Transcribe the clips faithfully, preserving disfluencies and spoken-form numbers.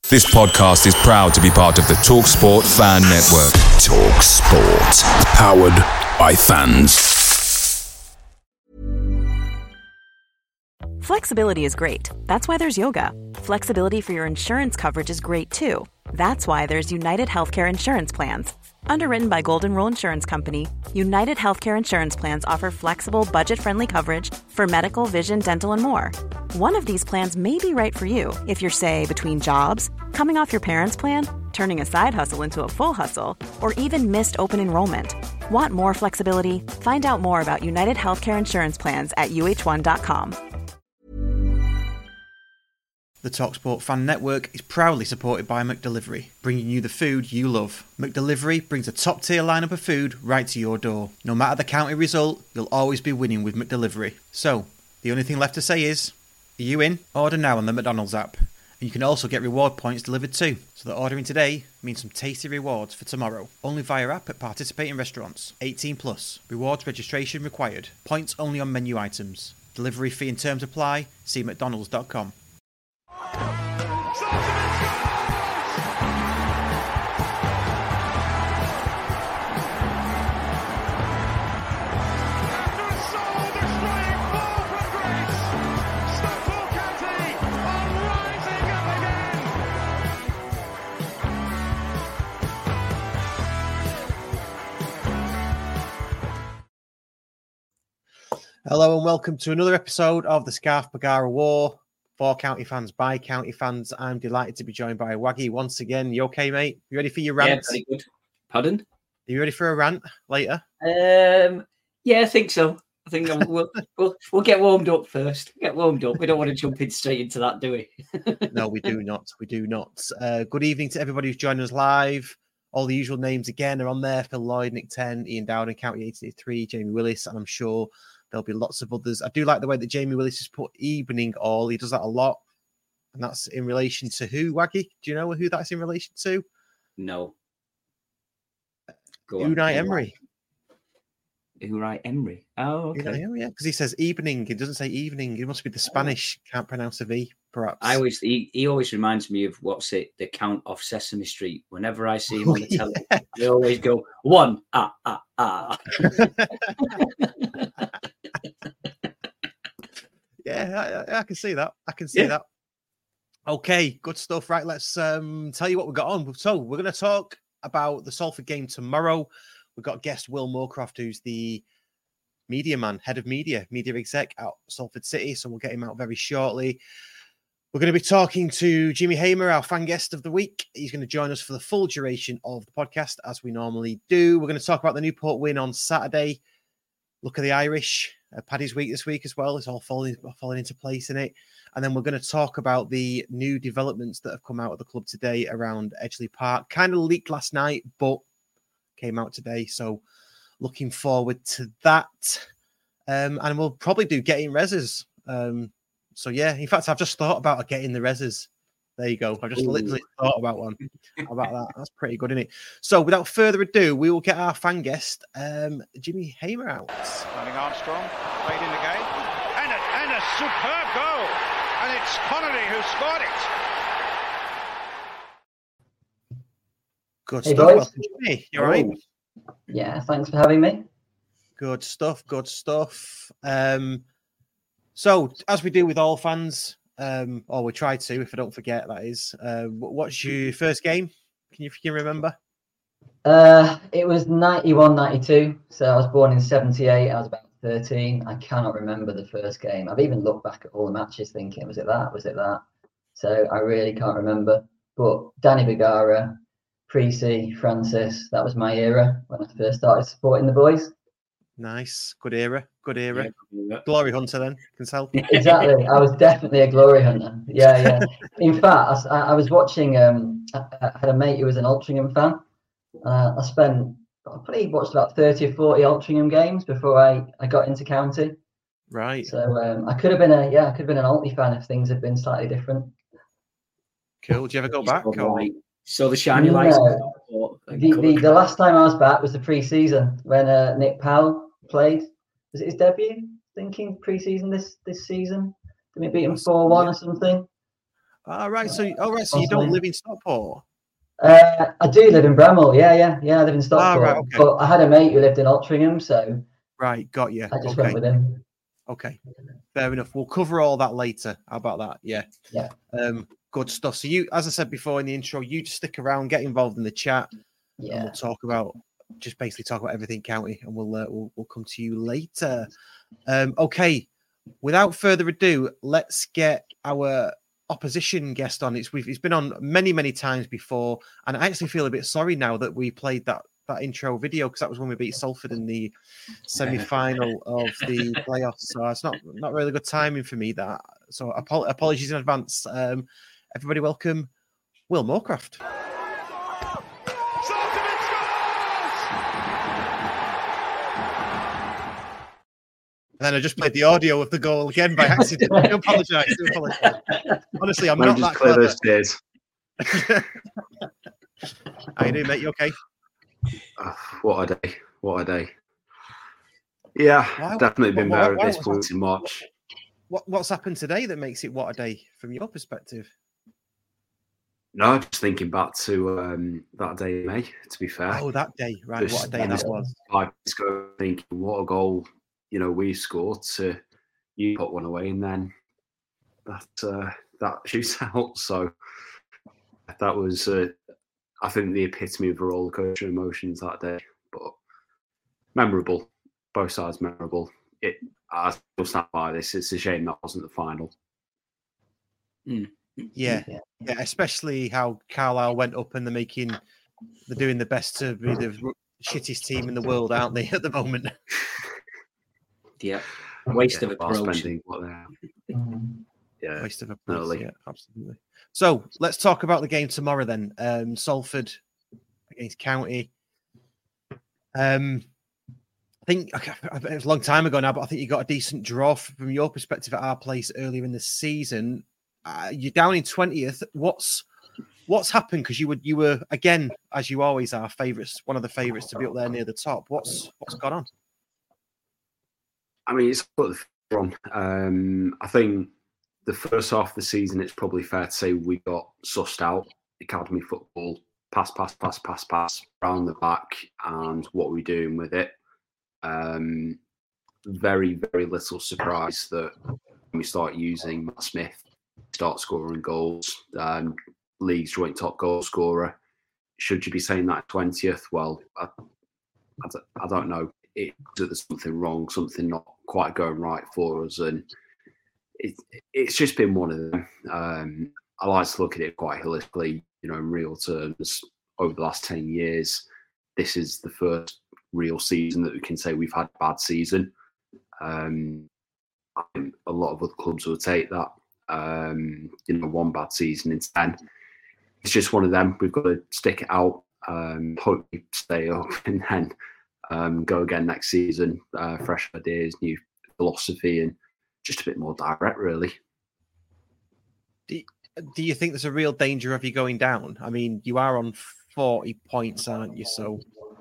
This podcast is proud to be part of the TalkSport Fan Network. TalkSport. Powered by fans. Flexibility is great. That's why there's yoga. Flexibility for your insurance coverage is great too. That's why there's United Healthcare Insurance Plans. Underwritten by Golden Rule Insurance Company, United Healthcare Insurance Plans offer flexible, budget-friendly coverage for medical, vision, dental, and more. One of these plans may be right for you if you're, say, between jobs, coming off your parents' plan, turning a side hustle into a full hustle, or even missed open enrollment. Want more flexibility? Find out more about United Healthcare Insurance Plans at U H one dot com. The TalkSport Fan Network is proudly supported by McDelivery, bringing you the food you love. McDelivery brings a top-tier lineup of food right to your door. No matter the county result, you'll always be winning with McDelivery. So, the only thing left to say is, are you in? Order now on the McDonald's app. And you can also get reward points delivered too. So that ordering today means some tasty rewards for tomorrow. Only via app at participating restaurants. eighteen plus. Rewards registration required. Points only on menu items. Delivery fee and terms apply. See mcdonalds dot com. Hello and welcome to another episode of the Scarf Bagara War. For county fans, by county fans. I'm delighted to be joined by Waggy once again. You okay, mate? You ready for your rant? Yeah, very good. Pardon? Are you ready for a rant later? Um, yeah, I think so. I think I'm, we'll, we'll we'll get warmed up first. Get warmed up. We don't want to jump in straight into that, do we? No, we do not. We do not. Uh, good evening to everybody who's joining us live. All the usual names again are on there. Phil Lloyd, Nick Ten, Ian Dowden, County eighty-three, Jamie Willis, and I'm sure there'll be lots of others. I do like the way that Jamie Willis has put evening all. He does that a lot. And that's in relation to who, Waggy? Do you know who that's in relation to? No. Go Unai Emery. Unai Emery. Oh, okay. Unai Emery, yeah, because he says evening. It doesn't say evening. It must be the Spanish. Can't pronounce a V, perhaps. I always he, he always reminds me of what's it, the Count of Sesame Street. Whenever I see him on the telly, yeah. I always go one ah ah ah. Yeah, I, I can see that. I can see yeah. that. Okay, good stuff. Right, let's um, tell you what we've got on. So we're going to talk about the Salford game tomorrow. We've got guest Will Moorcroft, who's the media man, head of media, media exec at Salford City. So we'll get him out very shortly. We're going to be talking to Jimmy Hamer, our fan guest of the week. He's going to join us for the full duration of the podcast, as we normally do. We're going to talk about the Newport win on Saturday. Look at the Irish. Uh, Paddy's week this week as well. It's all falling, falling into place in it. And then we're going to talk about the new developments that have come out of the club today around Edgeley Park. Kind of leaked last night, but came out today. So looking forward to that. Um, and we'll probably do getting reses. Um, so yeah, in fact, I've just thought about getting the reses. There you go. I just Ooh. literally thought about one about that. That's pretty good, isn't it? So without further ado, we will get our fan guest, um, Jimmy Hamer, out. Running Armstrong, played in the game. And a, and a superb goal. And it's Connery who scored it. Good hey, stuff. Welcome, Jimmy. You all right? Yeah, thanks for having me. Good stuff. Good stuff. Um, so, as we do with all fans, Um, or we try to, if I don't forget, that is. Uh, what's your first game? Can you, can you remember? Uh, it was ninety-one ninety-two. So I was born in seventy-eight. I was about thirteen. I cannot remember the first game. I've even looked back at all the matches thinking, was it that? Was it that? So I really can't remember. But Danny Bagara, Precy, Francis, that was my era when I first started supporting the boys. Nice. Good era. Good era. Yeah. Glory hunter then, can tell. Exactly. I was definitely a glory hunter. Yeah, yeah. In fact, I, I was watching, um, I, I had a mate who was an Altrincham fan. Uh, I spent, I probably watched about thirty or forty Altrincham games before I, I got into county. Right. So um, I could have been a, yeah, I could have been an Alty fan if things had been slightly different. Cool. Do you ever go back? Or... So the shiny lights. No. The, the, the last time I was back was the pre-season when uh, Nick Powell played. Was it his debut? Thinking pre-season this this season? Did we beat him four one or something? All right. So, all right. So you don't live in Stockport? Uh, I do live in Bramall. Yeah, yeah, yeah. I live in Stockport. Ah, right, okay. But I had a mate who lived in Altrincham, so right, got you. I just okay. went with him. Okay, fair enough. We'll cover all that later. How about that? Yeah. Yeah. Um, good stuff. So you, as I said before in the intro, you just stick around, get involved in the chat, Yeah. and we'll talk about just basically talk about everything county, and we'll uh, we'll we'll come to you later. Um, okay. Without further ado, let's get our opposition guest on. It's we've it's been on many many times before, and I actually feel a bit sorry now that we played that that intro video because that was when we beat Salford in the semi-final of the playoffs. So it's not not really good timing for me. That so apo- apologies in advance. Um, everybody, welcome Will Moorcroft. And then I just played the audio of the goal again by accident. I do apologise. I do apologise. Honestly, I'm not that clever. How you doing, mate? You okay? Uh, what a day! What a day! Yeah, why, definitely been why, better why, at this point in March. What What's happened today that makes it what a day from your perspective? No, just thinking back to um, that day in May. To be fair, oh, that day, right? just, What a day that was! Five weeks ago, thinking what a goal, you know, we scored to you put one away, and then that uh, that shoots out. So that was, uh, I think, the epitome of a roller coaster emotions that day. But memorable, both sides memorable. It, I still stand by this. It's a shame that wasn't the final. Mm. Yeah, yeah, especially how Carlisle went up and they're making, they're doing the best to be the shittest team in the world, aren't they, at the moment? Yeah, waste yeah, of approach. Yeah, waste of approach. Yeah, absolutely. So let's talk about the game tomorrow then. Um, Salford against County. Um, I think it was a long time ago now, but I think you got a decent draw from your perspective at our place earlier in the season. Uh, you're down in twentieth. What's what's happened? Because you were you were again, as you always are, favourites, one of the favourites to be up there near the top. What's what's gone on? I mean, it's put the front. Um, I think the first half of the season, it's probably fair to say we got sussed out. Academy football, pass, pass, pass, pass, pass, round the back, and what we're doing with it. Um, very, very little surprise that when we start using Matt Smith, start scoring goals, um, league's joint top goal scorer. Should you be saying that twentieth? Well, I, I, I don't know. It, there's something wrong, something not quite going right for us, and it, it's just been one of them. Um, I like to look at it quite holistically, you know, in real terms. Over the last ten years, this is the first real season that we can say we've had a bad season. Um, I think a lot of other clubs will take that. Um, you know, one bad season in ten. It's just one of them. We've got to stick it out, um, hope we stay up, and then um, go again next season. Uh, fresh ideas, new philosophy, and just a bit more direct, really. Do you, do you think there's a real danger of you going down? I mean, you are on forty points, aren't you? So,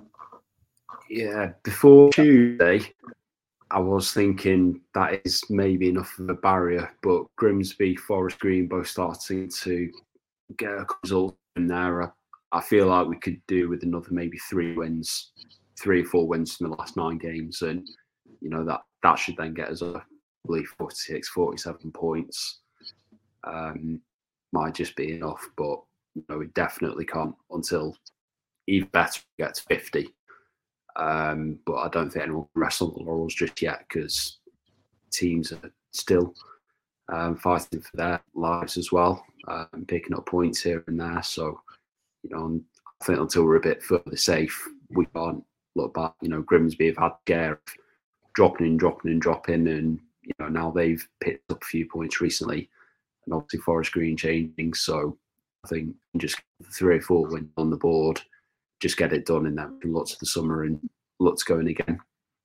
yeah, before Tuesday, I was thinking that is maybe enough of a barrier, but Grimsby, Forest Green both starting to get a result in there. I, I feel like we could do with another maybe three wins, three or four wins from the last nine games, and you know that that should then get us a, I believe, forty-six, forty-seven points. Um, might just be enough, but you know we definitely can't until even better get to fifty. Um, but I don't think anyone can wrestle the laurels just yet because teams are still um, fighting for their lives as well, uh, and picking up points here and there. So, you know, I think until we're a bit further safe, we can't look back. You know, Grimsby have had scare dropping and dropping and dropping, and you know now they've picked up a few points recently, and obviously Forest Green changing. So I think just three or four wins on the board. Just get it done, and then we can look to the summer and look to going again.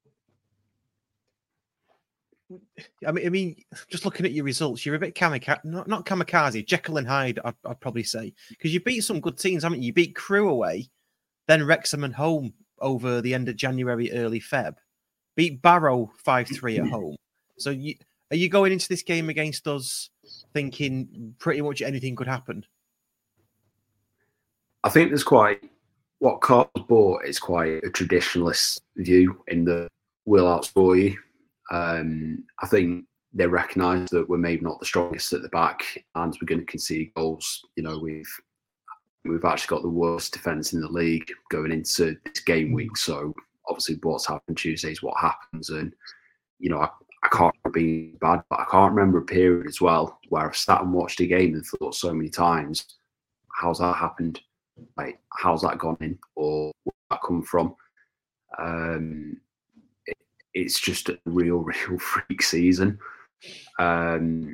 I mean, I mean, just looking at your results, you're a bit kamikaze, not, not kamikaze, Jekyll and Hyde, I'd, I'd probably say, because you beat some good teams, haven't you? You beat Crewe away, then Wrexham and home over the end of January, early Feb. Beat Barrow five three at home. So you Are you going into this game against us thinking pretty much anything could happen? I think there's quite what Carl's bought is quite a traditionalist view in the we'll outscore you. Um, I think they recognise that we're maybe not the strongest at the back, and we're going to concede goals. You know, we've we've actually got the worst defence in the league going into this game week. So obviously, what's happened Tuesday is what happens, and you know, I, I can't be bad, but I can't remember a period as well where I've sat and watched a game and thought so many times, how's that happened? Like, how's that gone in, or where's that come from? Um, it, it's just a real, real freak season. Um,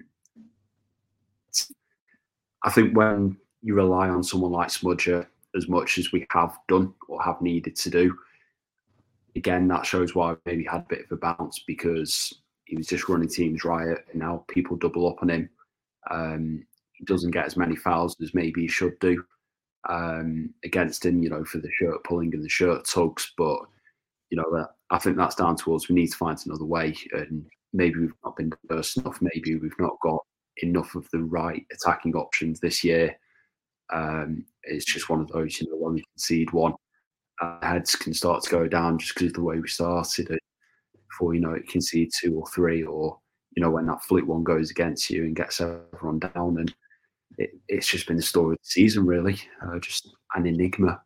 I think when you rely on someone like Smudger as much as we have done or have needed to do, again, that shows why we maybe had a bit of a bounce, because he was just running teams riot, and now people double up on him. Um, he doesn't get as many fouls as maybe he should do um, against him, you know, for the shirt pulling and the shirt tugs. But, you know, that, I think that's down to us. We need to find another way. And maybe we've not been diverse enough. Maybe we've not got enough of the right attacking options this year. Um, it's just one of those, you know, when we concede one, our heads can start to go down just because of the way we started it. Before, you know, it concede two or three, or, you know, when that fluke one goes against you and gets everyone down. And it, it's just been the story of the season, really. Uh, just an enigma.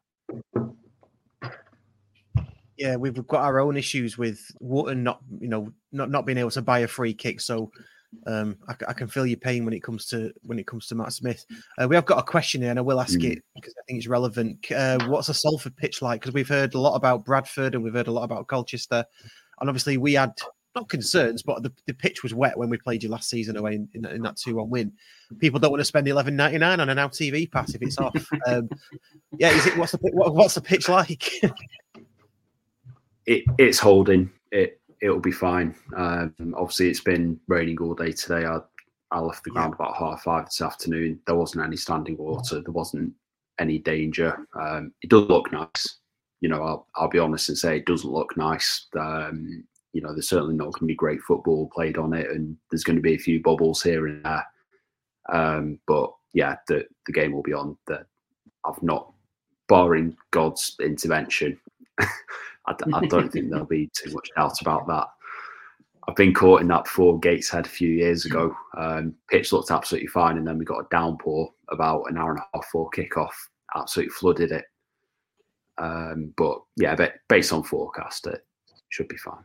Yeah, we've got our own issues with Wootton not, you know, not, not being able to buy a free kick. So um, I, I can feel your pain when it comes to when it comes to Matt Smith. Uh, we have got a question here, and I will ask mm. it because I think it's relevant. Uh, what's a Salford pitch like? Because we've heard a lot about Bradford and we've heard a lot about Colchester, and obviously we had not concerns, but the, the pitch was wet when we played you last season away in, in, in that two one win. People don't want to spend eleven ninety-nine on an Now T V pass if it's off. Um, yeah, is it? What's the what, what's the pitch like? It, it's holding. It it'll be fine. Um, obviously, it's been raining all day today. I I left the ground yeah. about half five this afternoon. There wasn't any standing water. There wasn't any danger. Um, it does look nice. You know, I'll I'll be honest and say it doesn't look nice. Um, you know, there's certainly not going to be great football played on it, and there's going to be a few bubbles here and there. Um, but yeah, the the game will be on. That I've not, barring God's intervention. I, I don't think there'll be too much doubt about that. I've been caught in that before. Gateshead a few years ago. Um, pitch looked absolutely fine, and then we got a downpour about an hour and a half before kickoff. Absolutely flooded it. Um, but yeah, but based on forecast, it should be fine.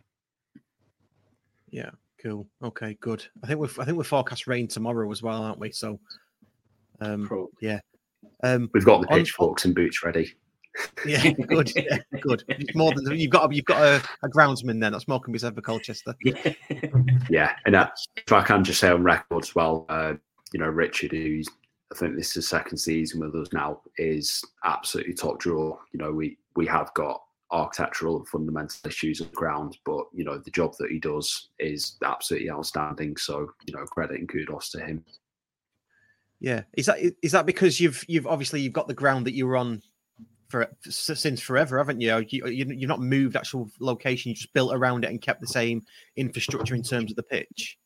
Yeah, cool. Okay, good. I think we're I think we're forecast rain tomorrow as well, aren't we? So, um, yeah, um, we've got the pitchforks on, and boots ready. Yeah, good. Yeah, good. It's more than you've got. A, you've got a, a groundsman then. That's more can be said for Colchester. Yeah, and uh, if I can just say on record as well, uh, you know, Richard, who's I think this is his second season with us now, is absolutely top drawer. You know, we we have got architectural and fundamental issues on the ground, but you know, the job that he does is absolutely outstanding. So, you know, credit and kudos to him. Yeah, is that is that because you've you've obviously you've got the ground that you were on for since forever, haven't you? you? You've not moved actual location; you just built around it and kept the same infrastructure in terms of the pitch.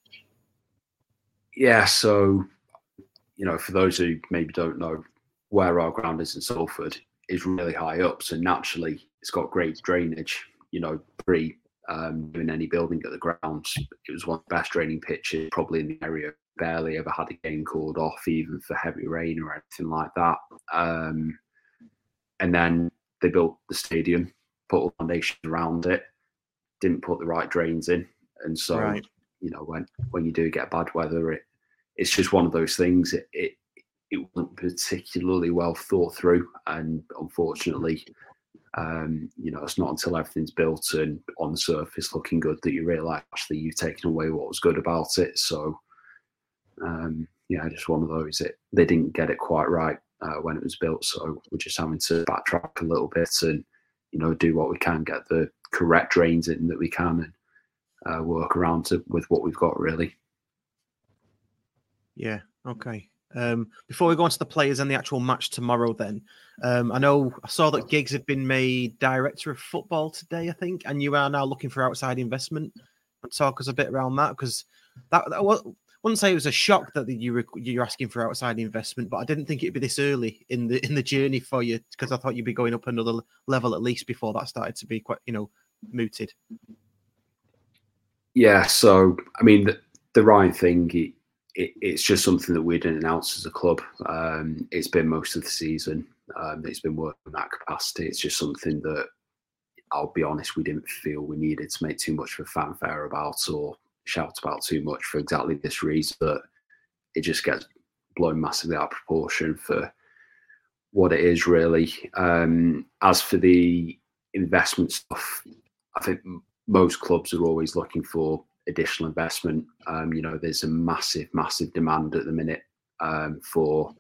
Yeah. So, you know, for those who maybe don't know, where our ground is in Salford is really high up, so naturally it's got great drainage. You know, pre um, doing any building at the ground, it was one of the best draining pitches probably in the area. Barely ever had a game called off, even for heavy rain or anything like that. Um, And then they built the stadium, put all foundations around it, didn't put the right drains in. And so, right. you know, when, when you do get bad weather, it it's just one of those things. It, it it wasn't particularly well thought through. And unfortunately, um, you know, it's not until everything's built and on the surface looking good that you realise actually you've taken away what was good about it. So, um, yeah, just one of those. It They didn't get it quite right. Uh, when it was built, so we're just having to backtrack a little bit and, you know, do what we can, get the correct drains in that we can, and uh, work around to, with what we've got, really. Yeah. Okay. Um, before we go on to the players and the actual match tomorrow, then um, I know I saw that Giggs had been made director of football today, I think, and you are now looking for outside investment. Talk us a bit around that, because that, that was, I wouldn't say it was a shock that you were you're asking for outside investment, but I didn't think it'd be this early in the in the journey for you, because I thought you'd be going up another level at least before that started to be quite, you know, mooted. Yeah, so I mean, the, the Ryan thing, it, it, it's just something that we didn't announce as a club. Um, it's been most of the season. Um, it's been working in that capacity. It's just something that, I'll be honest, we didn't feel we needed to make too much of a fanfare about or shout about too much for exactly this reason, that it just gets blown massively out of proportion for what it is, really. Um, as for the investment stuff, I think most clubs are always looking for additional investment. Um, you know, there's a massive, massive demand at the minute um, for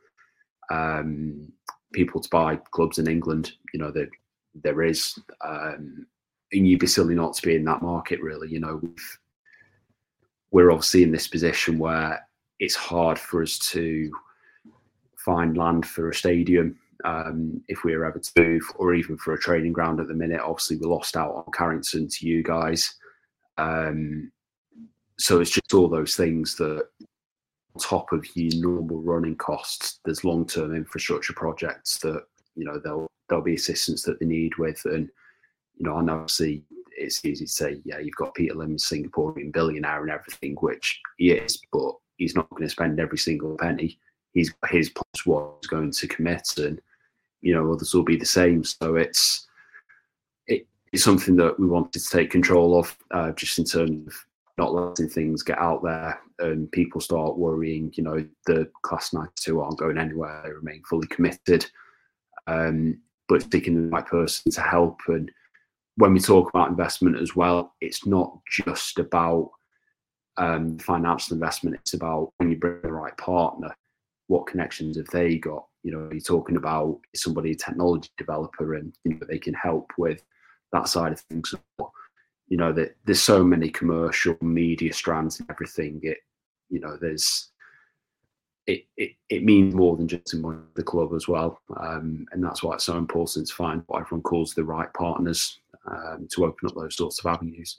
um, people to buy clubs in England. You know, there, there is, um, and you'd be silly not to be in that market, really. You know, we've, we're obviously in this position where it's hard for us to find land for a stadium um, if we were ever to move, or even for a training ground at the minute. Obviously, we lost out on Carrington to you guys. Um, so it's just all those things that, on top of your normal running costs, there's long-term infrastructure projects that, you know, there'll, there'll be assistance that they need with. And, you know, I know, obviously, it's easy to say, yeah, you've got Peter Lim, Singaporean billionaire and everything, which he is, but he's not going to spend every single penny. He's his plus what he's going to commit, and, you know, others will be the same. So it's it, it's something that we wanted to take control of, uh, just in terms of not letting things get out there and people start worrying, you know, the Class ninety-two aren't going anywhere, they remain fully committed, um, but picking the right person to help. And when we talk about investment as well, it's not just about um, financial investment, it's about when you bring the right partner, what connections have they got? You know, you're talking about somebody, a technology developer, and, you know, they can help with that side of things. You know, that there's so many commercial media strands and everything. It, you know, there's it it, it means more than just in the club as well, um, and that's why it's so important to find what everyone calls the right partners um, to open up those sorts of avenues.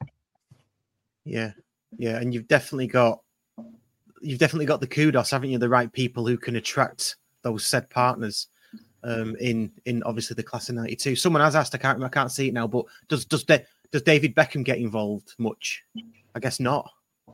Yeah, yeah, and you've definitely got you've definitely got the kudos, haven't you? The right people who can attract those said partners. Um, in in obviously the Class of ninety-two. Someone has asked, I can't I can't see it now, but does does De- does David Beckham get involved much? I guess not.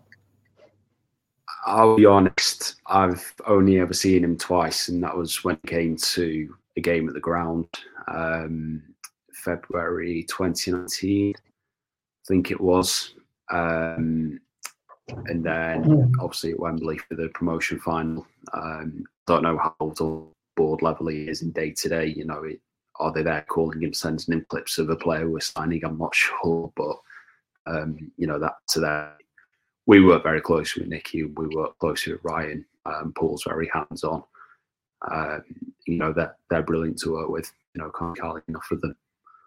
I'll be honest, I've only ever seen him twice, and that was when he came to a game at the ground, um, February twenty nineteen, I think it was. Um, and then obviously at Wembley for the promotion final. Um, don't know how the board level he is in day to day. You know, it, are they there calling him, sending him clips of a player we're signing? I'm not sure, but um, you know, that to that, we work very closely with Nicky. We work closely with Ryan. Um, Paul's very hands on. Um, you know, they're they're brilliant to work with. You know, can't call enough of them.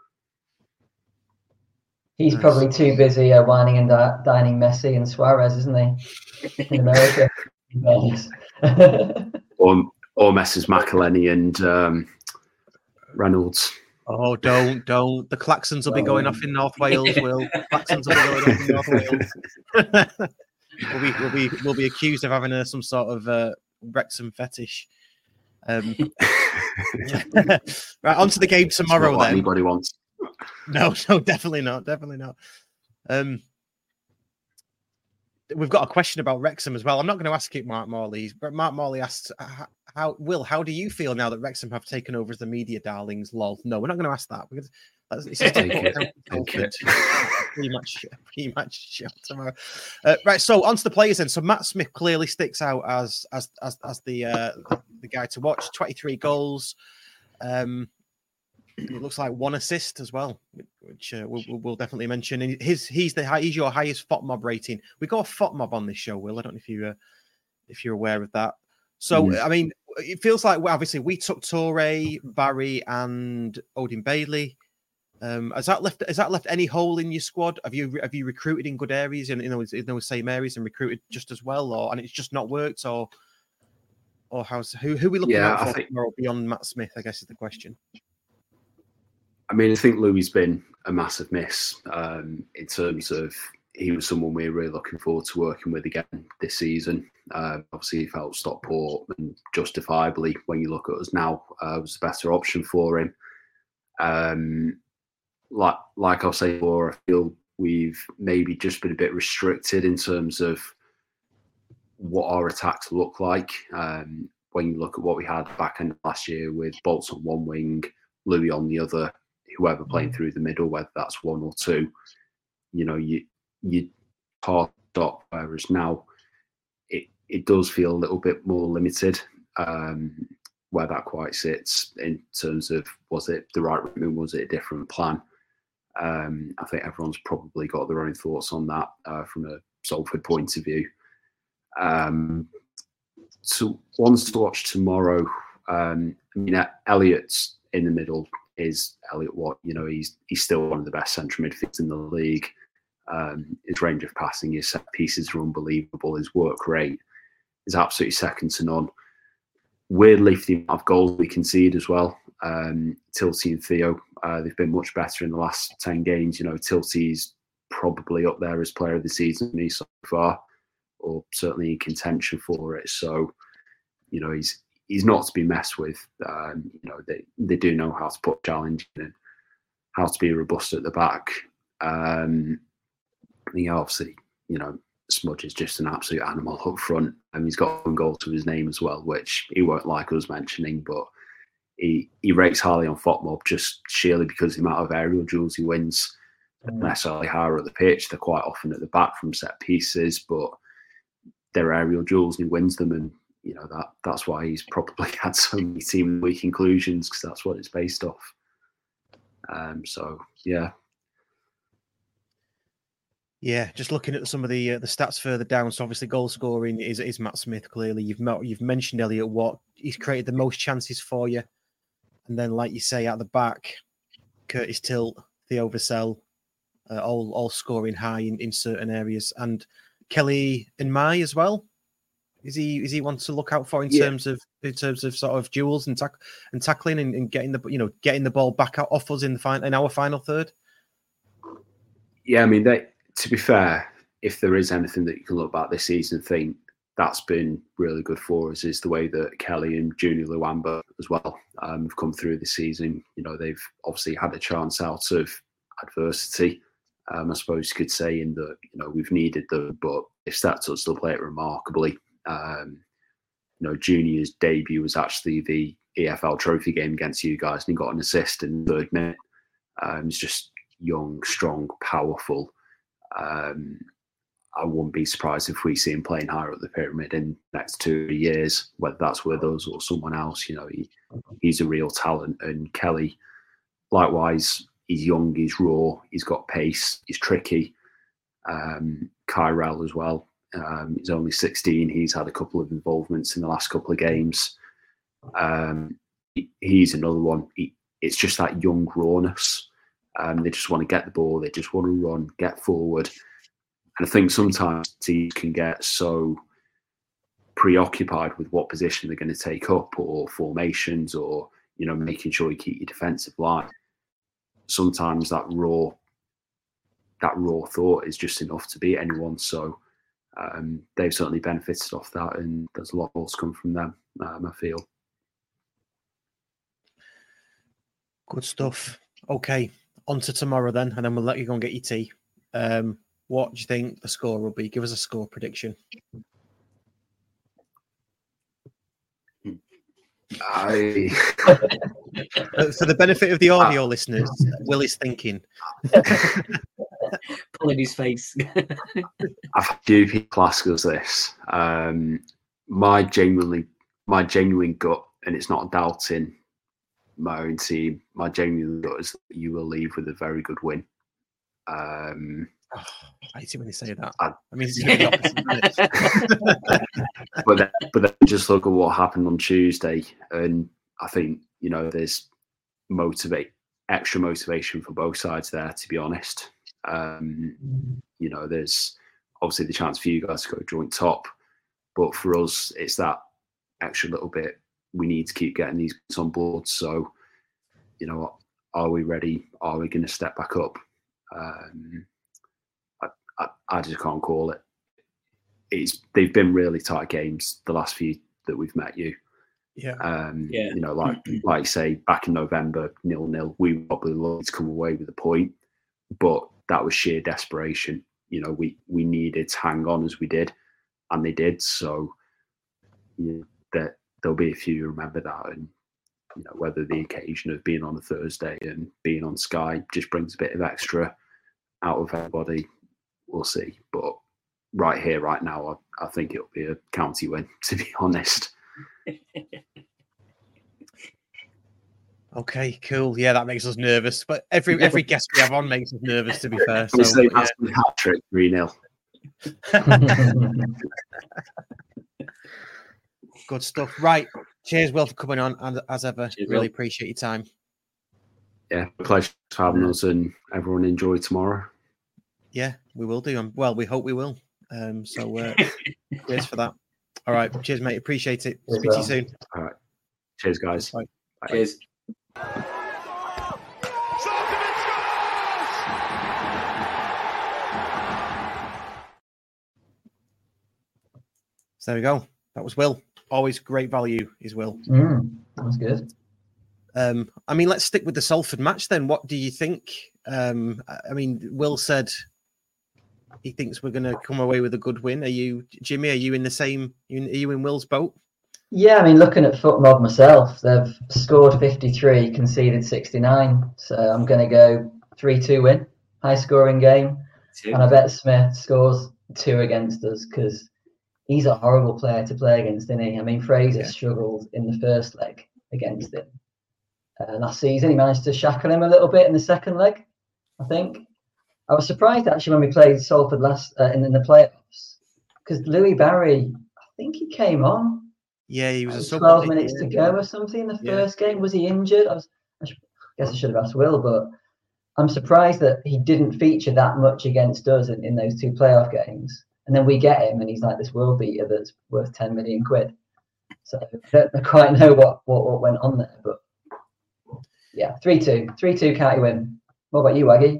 He's Nice. Probably too busy uh, whining and di- dining Messi and Suarez, isn't he? In America. or or Messrs McElhenney and um, Reynolds. Oh, don't, don't. The Claxons will be going off in North Wales, Will. Claxons will be going off in North Wales. we'll, be, we'll, be, we'll be accused of having a, some sort of uh, Wrexham fetish. Um, right, on to the game tomorrow, not what then. Anybody wants. No, no, definitely not. Definitely not. Um, we've got a question about Wrexham as well. I'm not going to ask it, Mark Morley, but Mark Morley asked, "How Will? How do you feel now that Wrexham have taken over as the media darlings?" Lol. No, we're not going to ask that because that's, it's just Take it. Take it. pretty much, pretty much show tomorrow. Uh, right. So on to the players then. So Matt Smith clearly sticks out as as as as the uh, the guy to watch. twenty-three goals. Um, It looks like one assist as well, which uh, we'll, we'll definitely mention. And his he's the high, he's your highest F O T mob rating. We got a F O T mob on this show, Will. I don't know if you uh, if you're aware of that. So mm. I mean, it feels like well, obviously we took Toure, Barry, and Odin Bailey. Um, has that left has that left any hole in your squad? Have you have you recruited in good areas and in those in those same areas and recruited just as well, or and it's just not worked, or or how's who who are we looking yeah, at for I think... tomorrow beyond Matt Smith? I guess is the question. I mean, I think Louis been a massive miss um, in terms of he was someone we were really looking forward to working with again this season. Uh, obviously, he felt Stockport, and justifiably, when you look at us now, uh, was a better option for him. Um, like like I was saying before, I feel we've maybe just been a bit restricted in terms of what our attacks look like. Um, when you look at what we had back in last year with Bolts on one wing, Louis on the other, whoever playing through the middle, whether that's one or two, you know, you you hard stop. Whereas now, it it does feel a little bit more limited. Um, where that quite sits in terms of, was it the right route, was it a different plan? Um, I think everyone's probably got their own thoughts on that uh, from a Salford point of view. Um, so ones to watch tomorrow. Um, I mean, Elliott's in the middle is Elliott Watt. You know, he's he's still one of the best central midfielders in the league. Um, his range of passing, his set pieces are unbelievable. His work rate is absolutely second to none. Weirdly, for the amount of goals we concede as well, um, Tilty and Theo, uh, they've been much better in the last ten games. You know, Tilty's probably up there as player of the season for me so far, or certainly in contention for it. So, you know, he's he's not to be messed with. Um, you know, they, they do know how to put challenge in, how to be robust at the back. Um, you know, obviously, you know, Smudge is just an absolute animal up front, and he's got one goal to his name as well, which he won't like us mentioning, but he he rates highly on FotMob just sheerly because of the amount of aerial duels he wins. Mm. Not necessarily higher at the pitch, they're quite often at the back from set pieces, but they're aerial duels and he wins them, and you know that that's why he's probably had so many team week inclusions, because that's what it's based off. Um, so yeah. Yeah, just looking at some of the uh, the stats further down. So obviously, goal scoring is is Matt Smith. Clearly, you've met, you've mentioned Elliott Watt. He's created the most chances for you, and then, like you say, at the back, Curtis Tilt, Theo Vassell, uh, all all scoring high in, in certain areas, and Kelly and Mai as well. Is he is he one to look out for in yeah. terms of in terms of sort of duels and tack and tackling and, and getting the you know getting the ball back out off us in the fin- in our final third? Yeah, I mean they. To be fair, if there is anything that you can look back this season, think that's been really good for us is the way that Kelly and Junior Luamba as well um, have come through this season. You know, they've obviously had a chance out of adversity, um, I suppose you could say, in that, you know, we've needed them, but they've stepped up, still play it remarkably. Um, you know, Junior's debut was actually the E F L trophy game against you guys, and he got an assist in the third minute. Um, he's just young, strong, powerful. Um, I wouldn't be surprised if we see him playing higher up the pyramid in the next two years, whether that's with us or someone else. You know, he, he's a real talent. And Kelly, likewise, he's young, he's raw, he's got pace, he's tricky. Um, Kyrell as well. Um, he's only sixteen. He's had a couple of involvements in the last couple of games. Um, he, he's another one. He, it's just that young rawness. Um, they just want to get the ball. They just want to run, get forward. And I think sometimes teams can get so preoccupied with what position they're going to take up or formations or, you know, making sure you keep your defensive line. Sometimes that raw, that raw thought is just enough to beat anyone. So um, they've certainly benefited off that, and there's a lot more to come from them, um, I feel. Good stuff. Okay. On to tomorrow then, and then we'll let you go and get your tea. Um, what do you think the score will be? Give us a score prediction. I... For the benefit of the audio uh, listeners, Will is thinking. Pulling his face. I've had few people ask us this. Um, my genuinely, my genuine gut, and it's not doubting my own team, my genuine gut is that you will leave with a very good win. Um, oh, I hate it when they say that. I, I mean, it's the opposite, but then, but then just look at what happened on Tuesday, and I think, you know, there's motivate extra motivation for both sides there, to be honest. Um, you know, there's obviously the chance for you guys to go joint top, but for us, it's that extra little bit. We need to keep getting these on board. So, you know, are we ready? Are we going to step back up? Um, I, I, I just can't call it. It's they've been really tight games the last few that we've met you. Yeah. Um, Yeah. You know, like like you say, back in November, nil nil, we probably loved to come away with a point, but that was sheer desperation. You know, we we needed to hang on as we did, and they did. So, you know, that there'll be a few who remember that, and you know, whether the occasion of being on a Thursday and being on Sky just brings a bit of extra out of everybody, we'll see. But right here, right now, I, I think it'll be a county win, to be honest. Okay, cool. Yeah, that makes us nervous. But every every guest we have on makes us nervous, to be fair. So, So, yeah. hat trick, three nil. Good stuff. Right. Cheers, Will, for coming on. And as ever, Cheers, really Will. appreciate your time. Yeah, pleasure for having us, and everyone enjoy tomorrow. Yeah, we will do. Um, well, we hope we will. Um, so uh, cheers for that. All right. Cheers, mate. Appreciate it. Cheers, Speak to you Will. soon. All right. Cheers, guys. Bye. Bye. Cheers. So there we go. That was Will. Always great value is Will. Mm, that was good. Um, I mean, let's stick with the Salford match then. What do you think? Um, I mean, Will said he thinks we're going to come away with a good win. Are you, Jimmy? Are you in the same? Are you in Will's boat? Yeah, I mean, looking at FootMob myself, they've scored fifty-three, conceded sixty-nine. So I'm going to go three two win, high scoring game. Two. And I bet Smith scores two against us because he's a horrible player to play against, isn't he? I mean, Fraser Yeah. struggled in the first leg against him. Uh, last season, he managed to shackle him a little bit in the second leg, I think. I was surprised, actually, when we played Salford last uh, in, in the playoffs, because Louis Barry, I think he came on. Yeah, he was a sub. twelve wasn't he? minutes to go or something in the Yeah. first game. Was he injured? I, was, I, should, I guess I should have asked Will, but I'm surprised that he didn't feature that much against us in, in those two playoff games. And then we get him, and he's like this world beater that's worth ten million quid. So I don't quite know what, what, what went on there, but yeah, three two. three two county win. What about you, Aggie?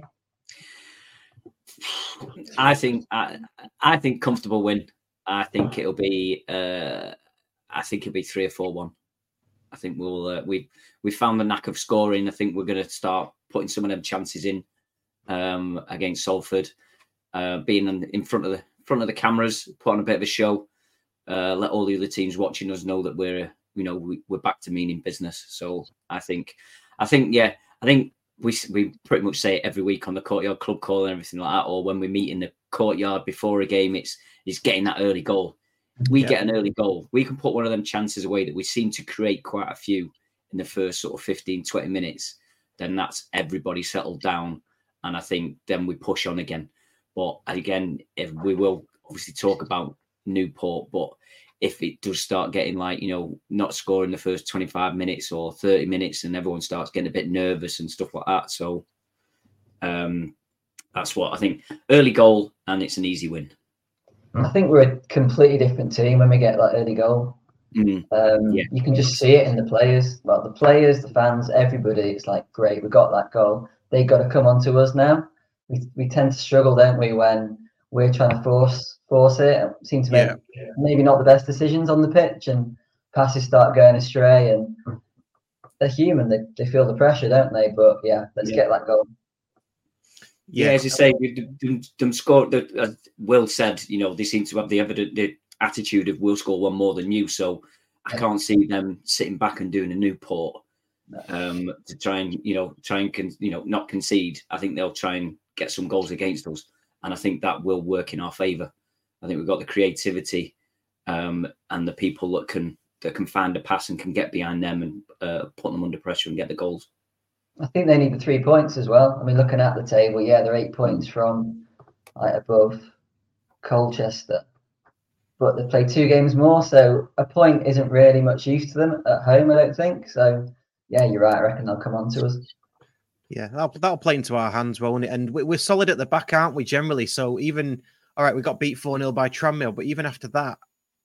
I think I, I think comfortable win. I think it'll be uh, I think it'll be three or four one. I think we'll uh, we we found the knack of scoring. I think we're going to start putting some of them chances in um, against Salford, uh, being in, in front of the front of the cameras, put on a bit of a show. Uh, let all the other teams watching us know that we're you know we, we're back to meaning business. So I think I think yeah I think. We we pretty much say it every week on the Courtyard Club call and everything like that, or when we meet in the courtyard before a game, it's it's getting that early goal. We Yeah. get an early goal. We can put one of them chances away that we seem to create quite a few in the first sort of fifteen, twenty minutes. Then that's everybody settled down. And I think then we push on again. But again, if we will obviously talk about Newport, but if it does start getting like, you know, not scoring the first twenty-five minutes or thirty minutes and everyone starts getting a bit nervous and stuff like that. So um, that's what I think. Early goal and it's an easy win. I think we're a completely different team when we get that early goal. Mm. Um, Yeah. You can just see it in the players. Well, the players, the fans, everybody. It's like, great, we got that goal. They got to come on to us now. We we tend to struggle, don't we, when we're trying to force force it. Seem to make Yeah. maybe not the best decisions on the pitch, and passes start going astray. And they're human; they they feel the pressure, don't they? But yeah, let's Yeah. get that goal. Yeah, as you say, them, them score. The, as Will said, you know, they seem to have the evident the attitude of we'll score one more than you. So I can't see them sitting back and doing a Newport um, to try and you know try and con, you know not concede. I think they'll try and get some goals against us, and I think that will work in our favour. I think we've got the creativity um, and the people that can that can find a pass and can get behind them and uh, put them under pressure and get the goals. I think they need the three points as well. I mean, looking at the table, yeah, they're eight points from like above Colchester, but they play two games more, so a point isn't really much use to them at home, I don't think. So yeah, you're right. I reckon they'll come on to us. Yeah, that'll, that'll play into our hands, won't it? And we- we're solid at the back, aren't we, generally? So even, all right, we got beat four nil by Tranmere, but even after that,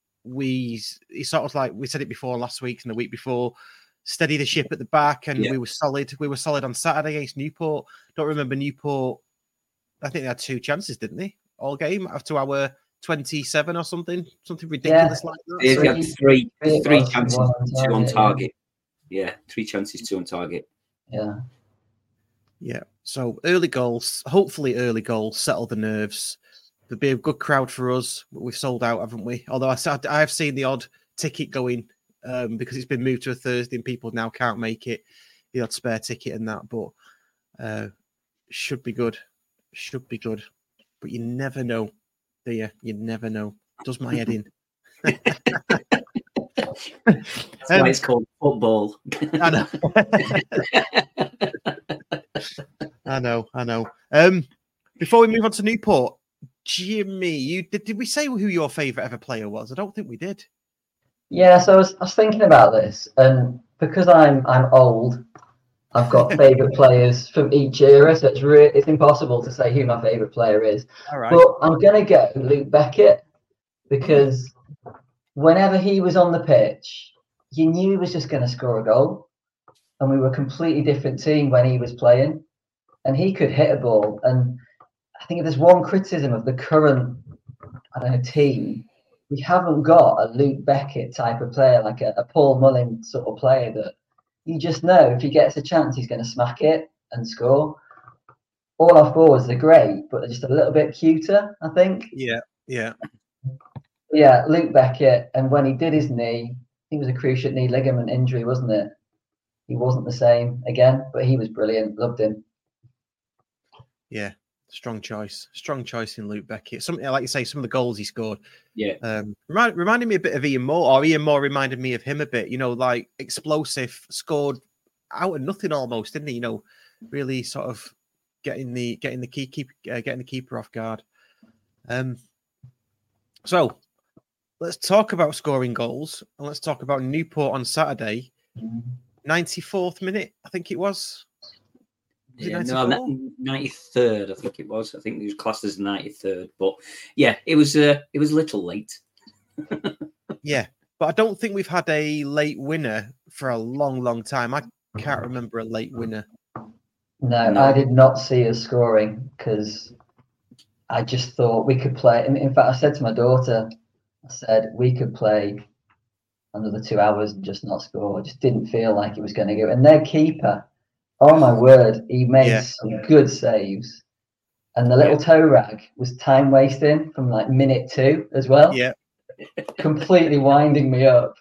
we it's sort of like, we said it before last week and the week before, steady the ship at the back, and Yeah. we were solid. We were solid on Saturday against Newport. Don't remember Newport. I think they had two chances, didn't they? all game after our twenty-seven or something, something ridiculous Yeah. like that. They've So, got three, Three three was, chances, one on two on target, target. Yeah, three chances, two on target. Yeah. yeah. So early goals, hopefully early goals, settle the nerves. There'll be a good crowd for us. We've sold out, haven't we? Although I, I have seen the odd ticket going um, because it's been moved to a Thursday and people now can't make it. The odd spare ticket and that, but uh, should be good. Should be good. But you never know, do you? You never know. Does my head in. That's why Um, it's called football. I know. I know. I know. Um, before we move on to Newport, Jimmy, you did, did we say who your favourite ever player was? I don't think we did. Yeah, so I was, I was thinking about this, and because I'm I'm old, I've got favourite players from each era, so it's re- it's impossible to say who my favourite player is. All right. But I'm gonna go Luke Beckett because whenever he was on the pitch, you knew he was just going to score a goal, and we were a completely different team when he was playing, and he could hit a ball. And I think if there's one criticism of the current, I don't know, team, we haven't got a Luke Beckett type of player, like a, a Paul Mullin sort of player that you just know if he gets a chance, he's going to smack it and score. All our forwards are great, but they're just a little bit cuter, I think. Yeah. Yeah. Yeah, Luke Beckett, and when he did his knee, I think it was a cruciate knee ligament injury, wasn't it? He wasn't the same again, but he was brilliant. Loved him. Yeah. Strong choice. Strong choice in Luke Beckett. Something like you say, some of the goals he scored. Yeah. Um, remind, reminded me a bit of Ian Moore, or Ian Moore reminded me of him a bit. You know, like explosive, scored out of nothing almost, didn't he? You know, really sort of getting the getting the key keep uh, getting the keeper off guard. Um. So let's talk about scoring goals, and let's talk about Newport on Saturday. ninety-fourth minute, I think it was. was Yeah, it no, ninety-third, I think it was. I think it was classed as ninety-third, but yeah, it was. Uh, it was a little late. Yeah, but I don't think we've had a late winner for a long, long time. I can't remember a late winner. No, No. I did not see us scoring because I just thought we could play. In, in fact, I said to my daughter, I said we could play another two hours and just not score. I just didn't feel like it was going to go. And their keeper, oh my word, he made Yeah. some good saves. And the little Yeah. toe rag was time wasting from like minute two as well. Yeah, Completely winding me up.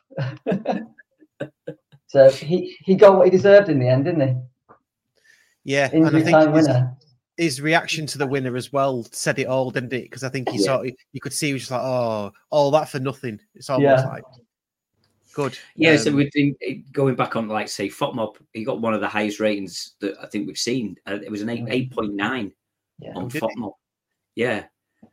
So he, he got what he deserved in the end, didn't he? yeah, and I Injury think time his, winner. his reaction to the winner as well said it all, didn't it? Because I think he Yeah. sort of, you could see he was just like, oh, all that for nothing. It's almost Yeah. like good. Yeah, so Um, we've been going back on, like, say, FOTMOB. He got one of the highest ratings that I think we've seen. Uh, it was an eight eight point nine Yeah. on did he? FOTMOB. Yeah.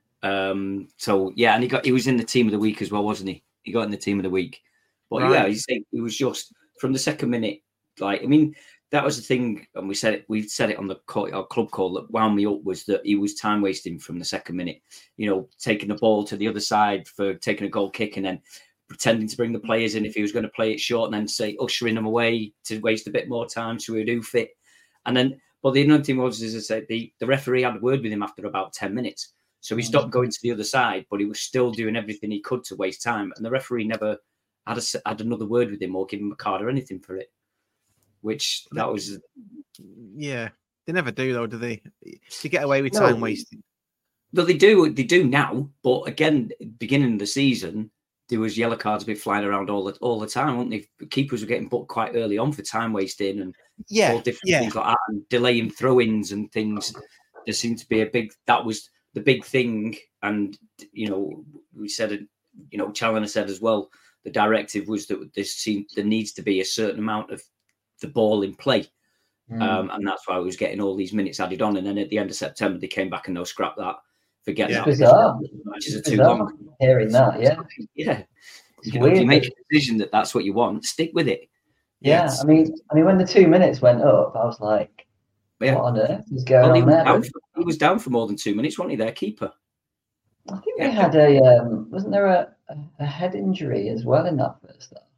Um. So yeah, and he got he was in the team of the week as well, wasn't he? He got in the team of the week. But Right. yeah, you say it was just from the second minute. Like, I mean, that was the thing, and we said it. We said it on the call, our club call that wound me up was that he was time wasting from the second minute. You know, taking the ball to the other side for taking a goal kick, and then pretending to bring the players in if he was going to play it short, and then say ushering them away to waste a bit more time so he would do fit. And then, but the another thing was, as I said, the, the referee had a word with him after about ten minutes. So he stopped going to the other side, but he was still doing everything he could to waste time. And the referee never had, a, had another word with him or give him a card or anything for it, which that was... yeah, they never do though, do they? To get away with No. time wasting. No, they do. They do now. But again, beginning of the season, there was yellow cards been flying around all the all the time, weren't they? Keepers were getting booked quite early on for time wasting and Yeah, all different yeah. things like that, and delaying throw-ins and things. There seemed to be a big. That was the big thing, and you know, we said it. You know, Challoner said as well. The directive was that there seemed there needs to be a certain amount of the ball in play, Mm. um, and that's why I was getting all these minutes added on. And then at the end of September, they came back and they'll scrap that. Forget Yeah. that. It's bizarre. Matches are It's too bizarre long. hearing that, yeah. Yeah. It's You know, if weird you make that- a decision that that's what you want, stick with it. Yeah, Yes. I mean, I mean, when the two minutes went up, I was like, Yeah. "What on earth is going Well, he, on was there?" down But for, he was down for more than two minutes, wasn't he, their keeper? I think Yeah. they had a, um, wasn't there a, a, a head injury as well in that first half?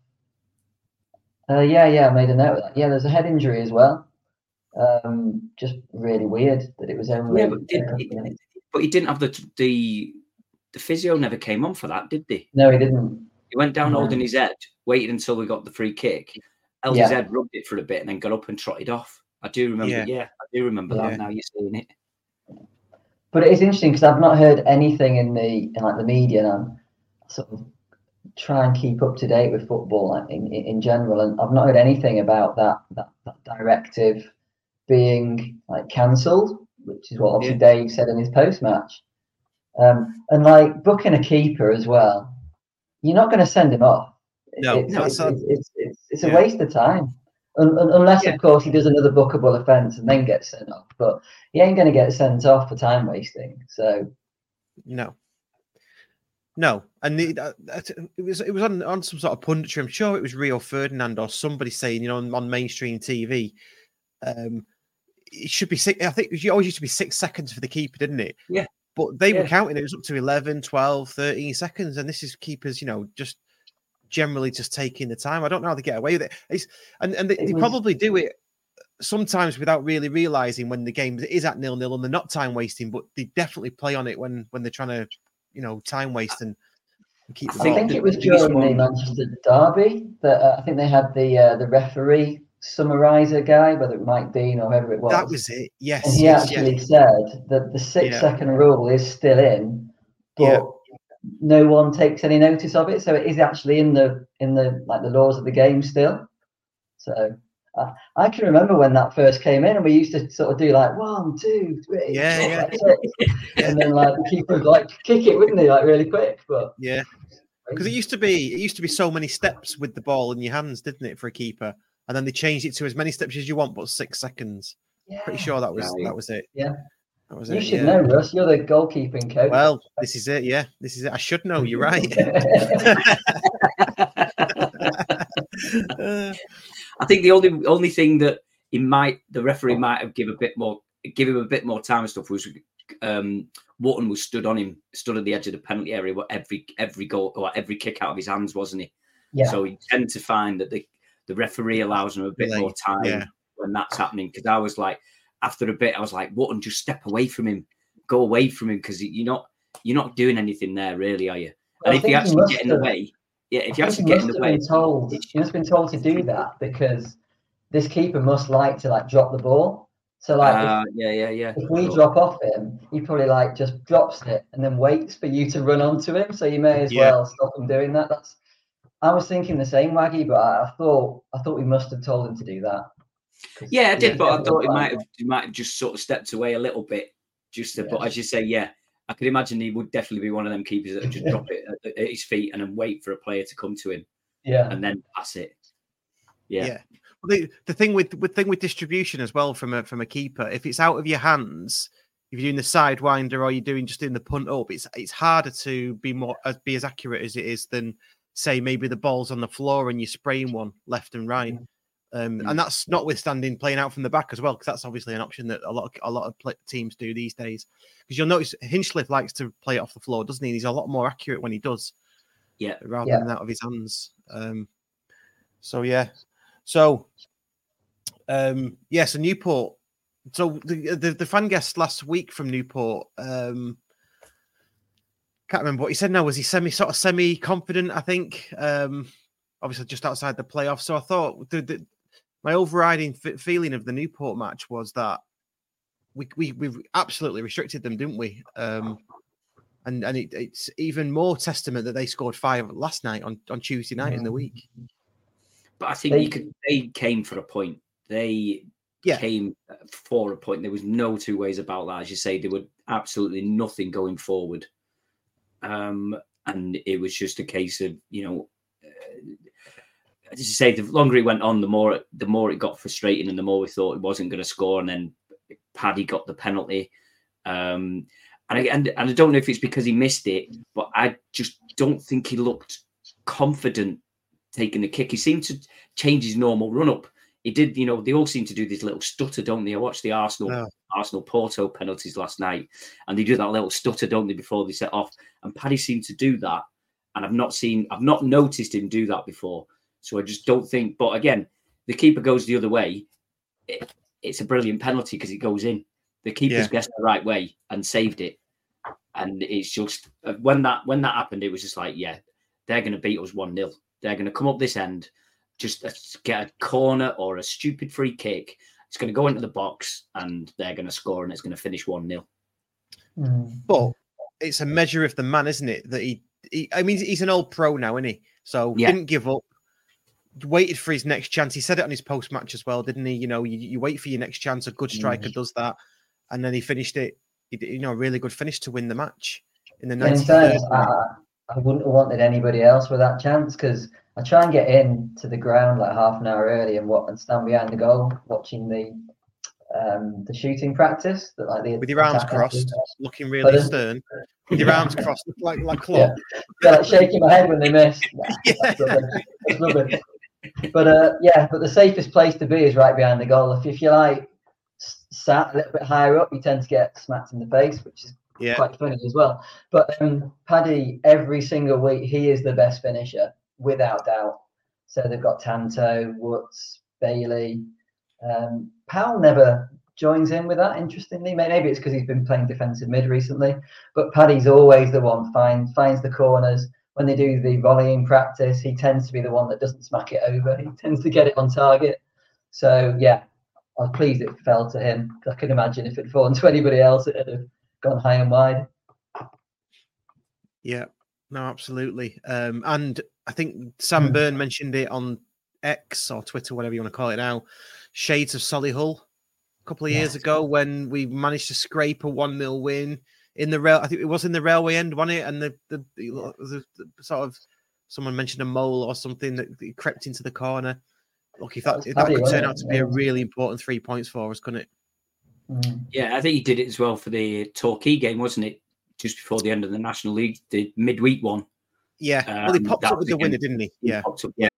Uh, yeah, yeah, I made a note of that. Yeah, there's a head injury as well. Um, just really weird that it was only. Yeah, but did, a couple did, of minutes. but he didn't have the the the physio never came on for that, did they? No, he didn't. He went down No. holding his head, waited until we got the free kick, held Yeah. his head, rubbed it for a bit, and then got up and trotted off. I do remember. Yeah. Yeah, I do remember Yeah. that. Now you're saying it. But it is interesting because I've not heard anything in the in like the media, and I'm sort of try and keep up to date with football like, in, in in general, and I've not heard anything about that that, that directive being like cancelled, which is what obviously Dave said in his post match. Um, and like booking a keeper as well, you're not going to send him off. No, it's, no, it's, it's, it's, it's, it's, it's a yeah. waste of time. Un, un, unless, Yeah. of course, he does another bookable offence and then gets sent off. But he ain't going to get sent off for time wasting. So No, no, and the, uh, it was it was on, on some sort of punditry. I'm sure it was Rio Ferdinand or somebody saying, you know, on, on mainstream T V, um, it should be six. I think it always used to be six seconds for the keeper, didn't it? Yeah. But they Yeah. were counting it was up to eleven, twelve, thirteen seconds, and this is keepers, you know, just generally just taking the time. I don't know how they get away with it. It's, and and they, It they was- probably do it sometimes without really realizing when the game is at nil nil and they're not time wasting, but they definitely play on it when when they're trying to, you know, time waste and, and keep the I ball. think it was the biggest during the one- Manchester derby that uh, I think they had the uh, the referee summariser guy, whether it Mike Dean or whoever it was. That was it. Yes. And he yes, actually yes. said that the six Yeah. second rule is still in, but Yeah. no one takes any notice of it. So it is actually in the in the like the laws of the game still. So uh, I can remember when that first came in, and we used to sort of do like one, two, three, Yeah, four, yeah. five, six. And then like the keeper would like kick it, wouldn't he? Like really quick, but Yeah. Because it used to be, it used to be so many steps with the ball in your hands, didn't it, for a keeper? And then they changed it to as many steps as you want, but six seconds. yeah. Pretty sure that was Right. that was it. Yeah. That was You it. should yeah. know, Russ. You're the goalkeeping coach. Well, this is it. Yeah, this is it. I should know. You're right. Uh, I think the only only thing that he might the referee might have give a bit more give him a bit more time and stuff was um Wharton was stood on him, stood at the edge of the penalty area, what every every goal or every kick out of his hands, wasn't he? Yeah. So you tend to find that the the referee allows him a bit Delay, more time yeah. when that's happening. Because I was like, after a bit, I was like, Wharton, just step away from him, go away from him, because you're not you're not doing anything there, really, are you? Well, And I if think you he actually must get in the have- way, yeah, if I you think actually he get in must the have way, been told. He must have been told to do that because this keeper must like to like drop the ball. So like uh, yeah, yeah, yeah. if, if we Sure. drop off him, he probably like just drops it and then waits for you to run onto him. So you may as Yeah. well stop him doing that. That's. I was thinking the same, Waggy, but I, I thought I thought we must have told him to do that. 'Cause Yeah, I he did, was but I definitely thought he fine. might have he might have just sort of stepped away a little bit. Just to, but Yeah. as you say, yeah, I could imagine he would definitely be one of them keepers that would just drop it at, at his feet and then wait for a player to come to him Yeah. and then pass it. Yeah, yeah. Well, the, the thing with with thing with distribution as well from a from a keeper, if it's out of your hands, if you're doing the sidewinder or you're doing just doing the punt up, it's it's harder to be more uh, be as accurate as it is than say maybe the ball's on the floor and you're spraying one left and right. Um, and that's notwithstanding playing out from the back as well, because that's obviously an option that a lot of, a lot of play, teams do these days. Because you'll notice Hinchliffe likes to play it off the floor, doesn't he? He's a lot more accurate when he does, yeah. rather Yeah. than out of his hands. Um, so yeah, so um, yeah, so Newport. So the, the the fan guest last week from Newport, um, can't remember what he said now. Was he semi sort of semi confident? I think. Um, obviously, just outside the playoffs. So I thought the, the my overriding f- feeling of the Newport match was that we we we absolutely restricted them, didn't we? Um, and and it, it's even more testament that they scored five last night on, on Tuesday night in the week. But I think They- you could. They came for a point. They Yeah. came for a point. There was no two ways about that. As you say, there were absolutely nothing going forward, um, and it was just a case of you know. Uh, as you say, the longer it went on, the more the more it got frustrating, and the more we thought it wasn't going to score. And then Paddy got the penalty, um, and I, and and I don't know if it's because he missed it, but I just don't think he looked confident taking the kick. He seemed to change his normal run up. He did, you know, they all seem to do this little stutter, don't they? I watched the Arsenal No. Arsenal Porto penalties last night, and they do that little stutter, don't they, before they set off? And Paddy seemed to do that, and I've not seen, I've not noticed him do that before. So I just don't think. But again, the keeper goes the other way. It, it's a brilliant penalty because it goes in. The keeper's Yeah. guessed the right way and saved it. And it's just when that when that happened, it was just like, yeah, they're going to beat us one nil. They're going to come up this end, just get a corner or a stupid free kick. It's going to go into the box and they're going to score and it's going to finish one nil. Mm. But it's a measure of the man, isn't it? That he, he I mean, he's an old pro now, isn't he? So Yeah. didn't give up, waited for his next chance. He said it on his post-match as well, didn't he? You know, you, you wait for your next chance. A good striker Mm. does that. And then he finished it, you know, a really good finish to win the match in the And in ninety-third. fairness, I, I wouldn't have wanted anybody else with that chance because I try and get in to the ground like half an hour early and what and stand behind the goal watching the um the shooting practice that like the With your arms attackers crossed, do. looking really Pardon? stern. With your arms crossed, like like Klopp. Yeah. Yeah, like shaking my head when they miss. Nah, Yeah. that's rubbish. That's rubbish. But uh, yeah, but the safest place to be is right behind the goal. If, if you like s- sat a little bit higher up, you tend to get smacked in the face, which is Yeah. quite funny as well. But um, Paddy, every single week, he is the best finisher, without doubt. So they've got Tanto, Woods, Bailey. Um, Powell never joins in with that, interestingly. Maybe it's because he's been playing defensive mid recently. But Paddy's always the one, find, finds the corners. When they do the volleying practice, he tends to be the one that doesn't smack it over. He tends to get it on target. So, yeah, I was pleased it fell to him. I can imagine if it fallen to anybody else, it would have gone high and wide. Yeah, no, absolutely. Um, and I think Sam Hmm. Byrne mentioned it on X or Twitter, whatever you want to call it now. Shades of Solihull a couple of years Yes. ago when we managed to scrape a one nil win in the rail. I think it was in the Railway End, wasn't it? And the the, the, the, the sort of someone mentioned a mole or something that that crept into the corner. Look, if That that, was if that Paddy, could wasn't turn it? out to be a Yeah. really important three points for us, couldn't it? Mm. Yeah, I think he did it as well for the Torquay game, wasn't it? Just before the end of the National League, the midweek one. Yeah. well, he Um, popped that up with was the winner, again- didn't he? He Yeah. popped up, yeah.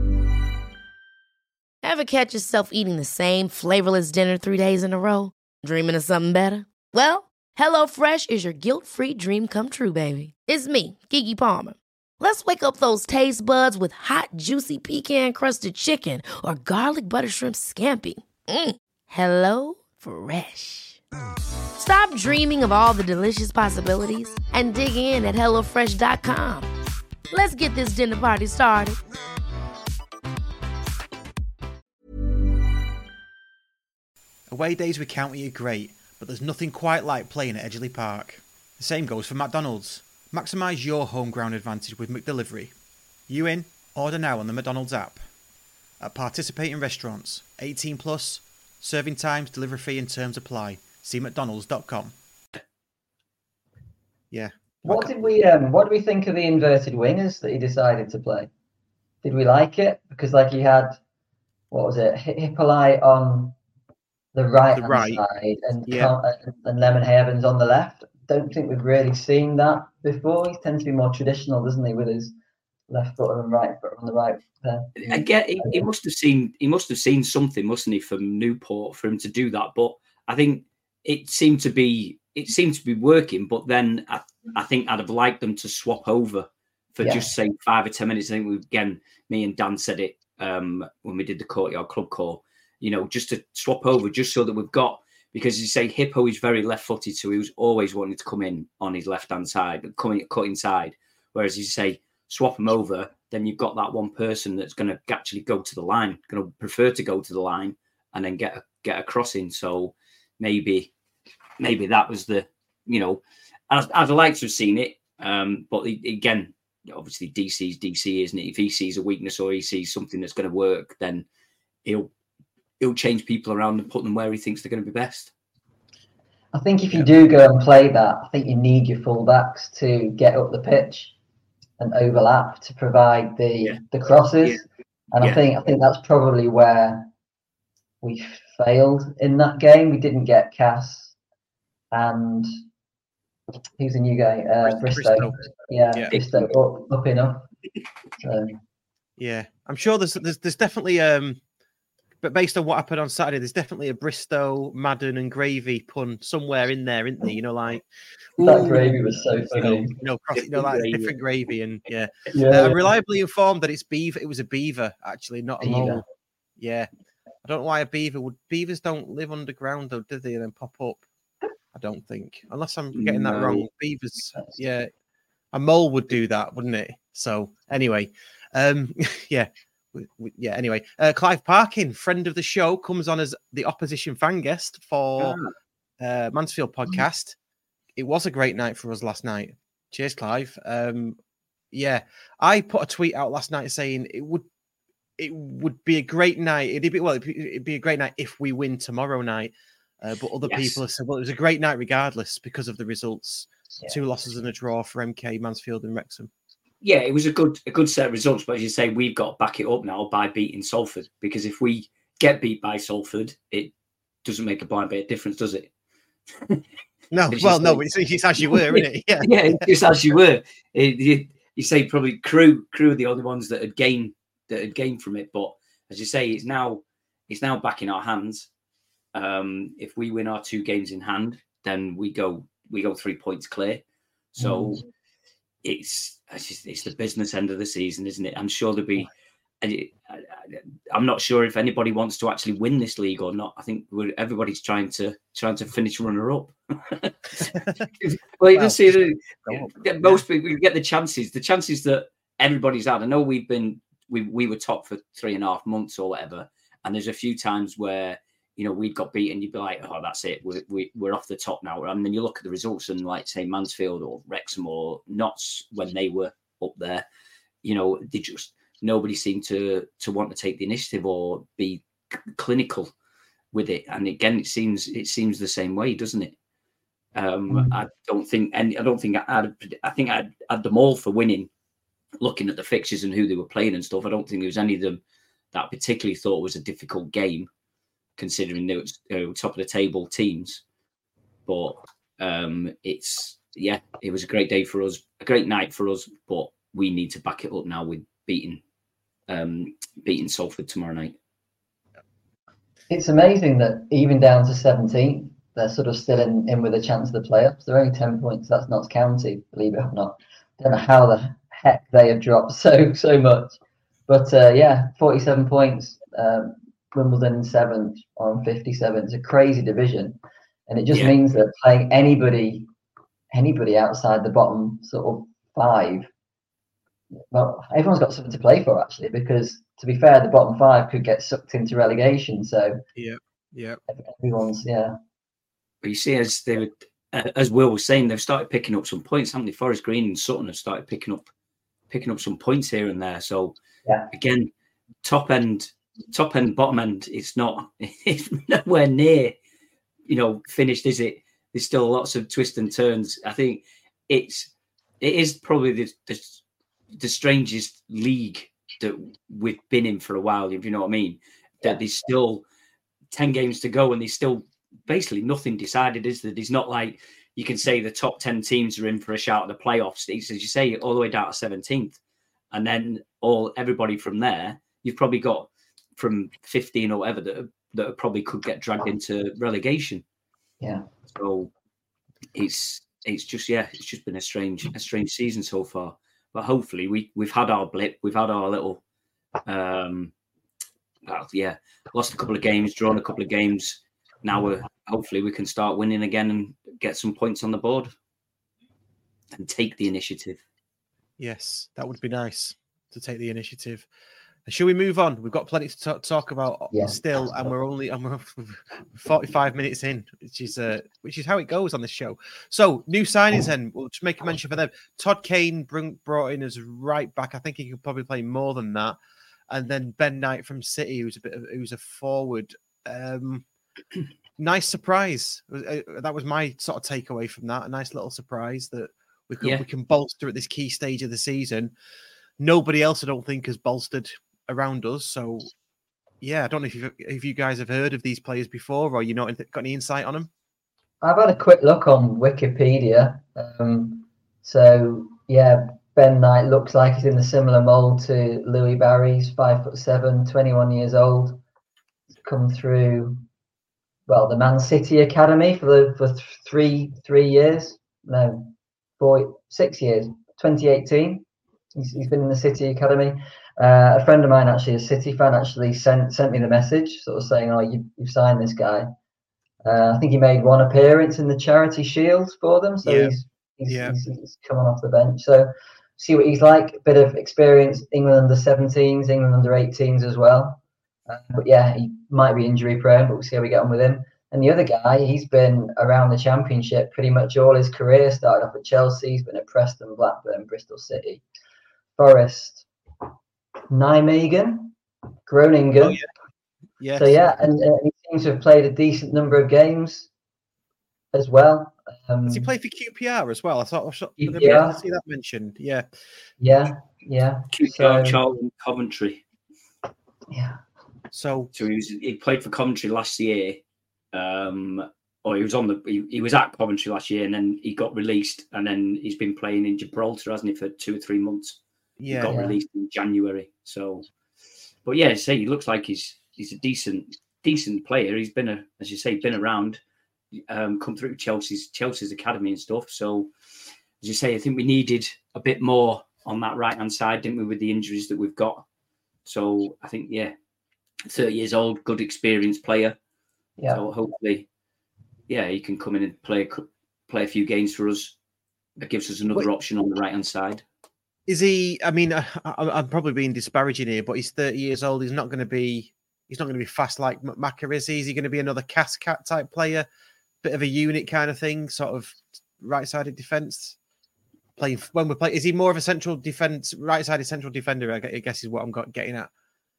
Ever catch yourself eating the same flavorless dinner three days in a row? Dreaming of something better? Well, HelloFresh is your guilt-free dream come true, baby. It's me, Keke Palmer. Let's wake up those taste buds with hot, juicy pecan-crusted chicken or garlic butter shrimp scampi. Mm. Hello Fresh. Stop dreaming of all the delicious possibilities and dig in at hello fresh dot com. Let's get this dinner party started. Away days with County are great, but there's nothing quite like playing at Edgeley Park. The same goes for McDonald's. Maximise your home ground advantage with McDelivery. You in? Order now on the McDonald's app. At participating restaurants, eighteen plus, serving times, delivery fee and terms apply. See mcdonalds dot com. Yeah. What did we um what do we think of the inverted wingers that he decided to play? Did we like it? Because like he had what was it, Hi- Hippolyte on the right hand right. side and Yeah. Con- and, and Lemon Havens on the left. Don't think we've really seen that before. He tends to be more traditional, doesn't he, with his left foot and right foot on the right there. I get he, he must have seen he must have seen something, mustn't he, from Newport for him to do that. But I think it seemed to be it seemed to be working. But then I, I think I'd have liked them to swap over for Yeah. just say five or ten minutes. I think we again me and Dan said it um, when we did the Courtyard Club call. You know, just to swap over, just so that we've got, because you say Hippo is very left-footed, so he was always wanting to come in on his left-hand side, coming cut inside. Whereas you say swap him over, then you've got that one person that's going to actually go to the line, going to prefer to go to the line and then get a, get a crossing. So maybe maybe that was the, you know, I'd, I'd like to have seen it, um, but again, obviously D C's D C, isn't it? If he sees a weakness or he sees something that's going to work, then he'll he'll change people around and put them where he thinks they're going to be best. I think if you do go and play that, I think you need your fullbacks to get up the pitch and overlap to provide the Yeah. the crosses. Yeah. And Yeah. I think I think that's probably where we failed in that game. We didn't get Cass and who's the new guy? Uh, Bristow. Bristow. Yeah, Yeah. Bristow up, up enough. So, Yeah, I'm sure there's there's there's definitely um, but based on what happened on Saturday, there's definitely a Bristow, Madden, and Gravy pun somewhere in there, isn't there? You know, like that ooh, gravy was so you know, funny. you know, cross, you know, Different like gravy. different gravy, and yeah. Yeah, Uh, I'm reliably informed that it's beaver. It was a beaver, actually, not a Beaver. mole. Yeah, I don't know why a beaver would. Beavers don't live underground, though, do they? And then pop up. I don't think, unless I'm getting that No. wrong. Beavers, yeah, a mole would do that, wouldn't it? So anyway, um, yeah, we, we, yeah. Anyway, uh, Clive Parkin, friend of the show, comes on as the opposition fan guest for Ah. uh, Mansfield podcast. It was a great night for us last night. Cheers, Clive. Um, yeah, I put a tweet out last night saying it would it would be a great night. It'd be well, it'd be, it'd be a great night if we win tomorrow night. Uh, but other Yes. people have said, well, it was a great night regardless because of the results. Yeah. Two losses and a draw for M K, Mansfield, and Wrexham. Yeah, it was a good a good set of results. But as you say, we've got to back it up now by beating Salford, because if we get beat by Salford, it doesn't make a blind bit of difference, does it? No, It's well, just no, like- it's, it's as you were, isn't it? Yeah. Yeah, it's just as you were. It, you, you say probably Crew Crew are the only ones that had gained that had gained from it. But as you say, it's now it's now back in our hands. Um, if we win our two games in hand, then we go we go three points clear. So Mm. it's it's, just, it's the business end of the season, isn't it? I'm sure there'll be. And it, I, I, I'm not sure if anybody wants to actually win this league or not. I think we're, everybody's trying to trying to finish runner up. Well, you Well, just see the, go up. yeah, most people you get the chances. The chances that everybody's had. I know we've been we we were top for three and a half months or whatever, and there's a few times where you know we'd got beaten. You'd be like, oh, that's it. We're we, we're off the top now. And then you look at the results and like say Mansfield or Wrexham or Notts when they were up there. You know, they just nobody seemed to to want to take the initiative or be c- clinical with it. And again, it seems it seems the same way, doesn't it? Um, Mm. I don't think any. I don't think I had. I think I had, had them all for winning. Looking at the fixtures and who they were playing and stuff, I don't think there was any of them that I particularly thought was a difficult game, considering they were you know, top of the table teams. But um, it's yeah, it was a great day for us, a great night for us. But we need to back it up now with beating um, beating Salford tomorrow night. It's amazing that even down to seventeenth, they're sort of still in, in with a chance of the playoffs. They're only ten points. That's Notts County, believe it or not. I don't know how the heck they have dropped so so much. But uh, yeah, forty-seven points. Um, Wimbledon in seventh on fifty-seven. It's a crazy division. And it just Yeah. means that playing anybody anybody outside the bottom sort of five, well, everyone's got something to play for, actually, because to be fair, the bottom five could get sucked into relegation. So Yeah. Yeah. everyone's, yeah. But you see, as they were, uh, as Will was saying, they've started picking up some points, haven't they? Forest Green and Sutton have started picking up picking up some points here and there. So Yeah. again, top end, top end, bottom end, it's not it's nowhere near, you know, finished, is it? There's still lots of twists and turns. I think it's it is probably the the, the strangest league that we've been in for a while, if you know what I mean. That Yeah. there's still ten games to go and there's still basically nothing decided, is there? There's not like you can say the top ten teams are in for a shout at the playoffs. It's, as you say, all the way down to seventeenth. And then all everybody from there, you've probably got from fifteen or whatever that, that probably could get dragged into relegation. Yeah. So it's it's just yeah, it's just been a strange a strange season so far. But hopefully we we've had our blip, we've had our little um well, yeah, lost a couple of games, drawn a couple of games. Now we're hopefully we can start winning again and get some points on the board and take the initiative. Yes, that would be nice to take the initiative. Shall we move on? We've got plenty to talk, talk about Yeah. still, and we're only and we're forty-five minutes in, which is uh, which is how it goes on this show. So new signings, then we'll just make a mention for them. Todd Kane bring, brought in as right back. I think he could probably play more than that. And then Ben Knight from City, who's a bit of, who's a forward. Um, nice surprise. That was my sort of takeaway from that. A nice little surprise that we can Yeah. we can bolster at this key stage of the season. Nobody else, I don't think, has bolstered around us. So, yeah, I don't know if you if you guys have heard of these players before, or you know got any insight on them. I've had a quick look on Wikipedia. Um, so yeah, Ben Knight looks like he's in the similar mould to Louis Barry. He's five foot seven, twenty-one years old. He's come through, well, the Man City Academy for the for th- three three years. No, four six years. twenty eighteen. He's, he's been in the City Academy. Uh, a friend of mine, actually, a City fan, actually sent sent me the message, sort of saying, "Oh, you, you've signed this guy." Uh, I think he made one appearance in the Charity Shield for them, so Yeah. he's he's, Yeah. he's he's coming off the bench. So see what he's like. A bit of experience, England under seventeens, England under eighteens as well. Uh, but yeah, he might be injury prone, but we'll see how we get on with him. And the other guy, he's been around the Championship pretty much all his career. Started off at Chelsea, he's been at Preston, Blackburn, Bristol City, Forest, Nijmegen, Groningen. Oh, yeah. Yes. So yeah, and uh, he seems to have played a decent number of games as well. Um, Does he play for Q P R as well? I thought I was Q going P R. to see that mentioned. Yeah. Yeah, yeah. Q P R, So, Charlton, Coventry. yeah. So So he was he played for Coventry last year. Um, or he was on the he, he was at Coventry last year, and then he got released, and then he's been playing in Gibraltar, hasn't he, for two or three months? yeah, He got Yeah. released in January. So, but yeah, say he looks like he's he's a decent decent player. He's been a as you say been around, um, come through Chelsea's Chelsea's academy and stuff. So, as you say, I think we needed a bit more on that right hand side, didn't we, with the injuries that we've got? So I think yeah, thirty years old, good experienced player. Yeah. So hopefully, yeah, he can come in and play play a few games for us. That gives us another Wait. option on the right hand side. is he? I mean, I, I, I'm probably being disparaging here, but he's thirty years old. He's not going to be. He's not going to be fast like Maka, is he? Is he going to be another Cascat type player, bit of a unit kind of thing, sort of right-sided defense? Playing when we play, is he more of a central defense, right-sided central defender? I guess is what I'm got, getting at.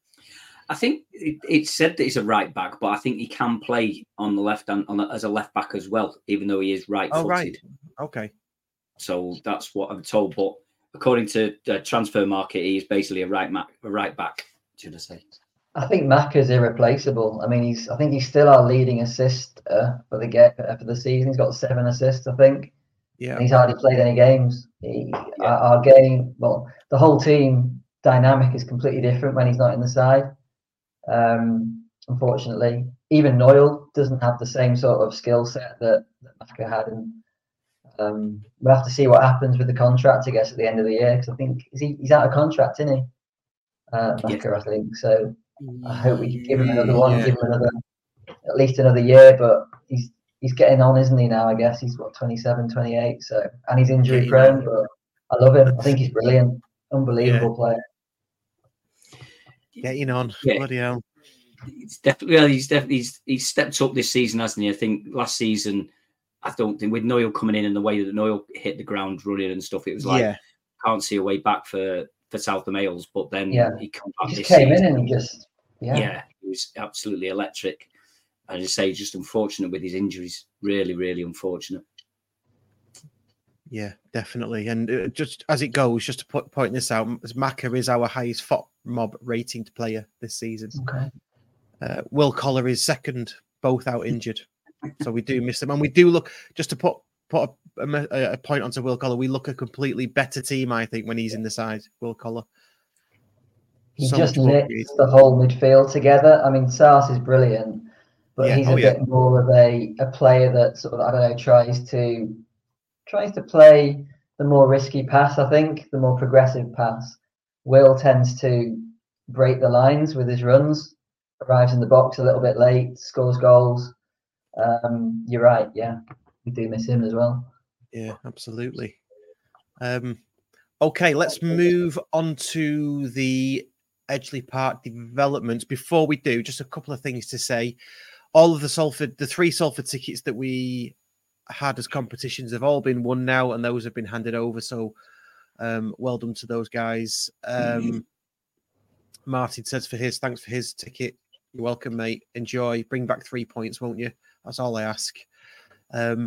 I think it, it's said that he's a right back, but I think he can play on the left and on the, as a left back as well, even though he is right-footed. Oh, right. Okay. So that's what I'm told. But according to the transfer market, he is basically a right back. A right back, should I say? I think Maka's irreplaceable. I mean, he's. I think he's still our leading assist uh, for the get uh, for the season. He's got seven assists, I think. Yeah. And he's hardly played any games. He, Yeah. our, our game, well, the whole team dynamic is completely different when he's not in the side. Um, unfortunately, even Noyle doesn't have the same sort of skill set that, that Maka had, and um, we'll have to see what happens with the contract, I guess, at the end of the year. Because I think is he, he's out of contract, isn't he? Uh, Maka, Yeah. I think so. I hope we can give him another one, Yeah. give him another, at least another year. But he's he's getting on, isn't he? Now, I guess he's what twenty-seven, twenty-eight. So, and he's injury Getting prone, on. but I love him. I think he's brilliant, unbelievable player. Getting on. Yeah. Bloody hell. It's definitely well, he's definitely he's, he's stepped up this season, hasn't he? I think last season, I don't think with Noyle coming in and the way that Noyle hit the ground running and stuff, it was like Yeah. can't see a way back for for South Wales. But then Yeah. he come He back just this came season. in and he just yeah. Yeah, he was absolutely electric. I just say, just unfortunate with his injuries. Really, really unfortunate. Yeah, definitely. And uh, just as it goes, just to put, point this out, Maka is our highest F O P mob rating player this season. Okay. Uh, Will Collar is second, both out injured. So we do miss them. And we do look, just to put put a, a, a point onto Will Collar, we look a completely better team, I think, when he's in the side, Will Collar. He So just much more knits creative. the whole midfield together. I mean, Sars is brilliant, but Yeah, he's oh, a yeah. bit more of a, a player that sort of, I don't know, tries to tries to play the more risky pass, I think, the more progressive pass. Will tends to break the lines with his runs, arrives in the box a little bit late, scores goals. Um, you're right, yeah. We do miss him as well. Yeah, absolutely. Um, okay, let's move on to the Edgeley Park developments. Before we do, just a couple of things to say. All of the Salford, the three Salford tickets that we had as competitions have all been won now, and those have been handed over. So, um, well done to those guys. Um, Martin says for his, thanks for his ticket. You're welcome, mate. Enjoy. Bring back three points, won't you? That's all I ask. Um,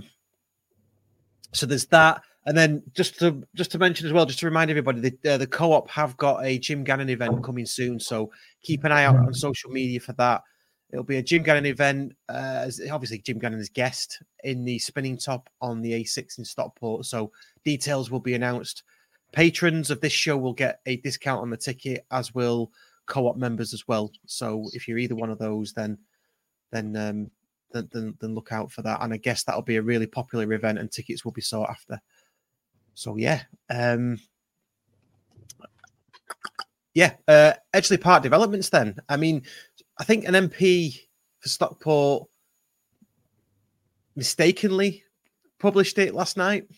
so there's that. And then just to just to mention as well, just to remind everybody, the uh, the co-op have got a Jim Gannon event coming soon. So keep an eye out on social media for that. It'll be a Jim Gannon event. Uh, obviously, Jim Gannon is guest in the spinning top on the A six in Stockport. So details will be announced. Patrons of this show will get a discount on the ticket, as will co-op members as well. So if you're either one of those, then then um, then, then, then look out for that. And I guess that'll be a really popular event, and tickets will be sought after. So yeah, um, yeah. Uh, Edgeley Park developments. Then I mean, I think an M P for Stockport mistakenly published it last night.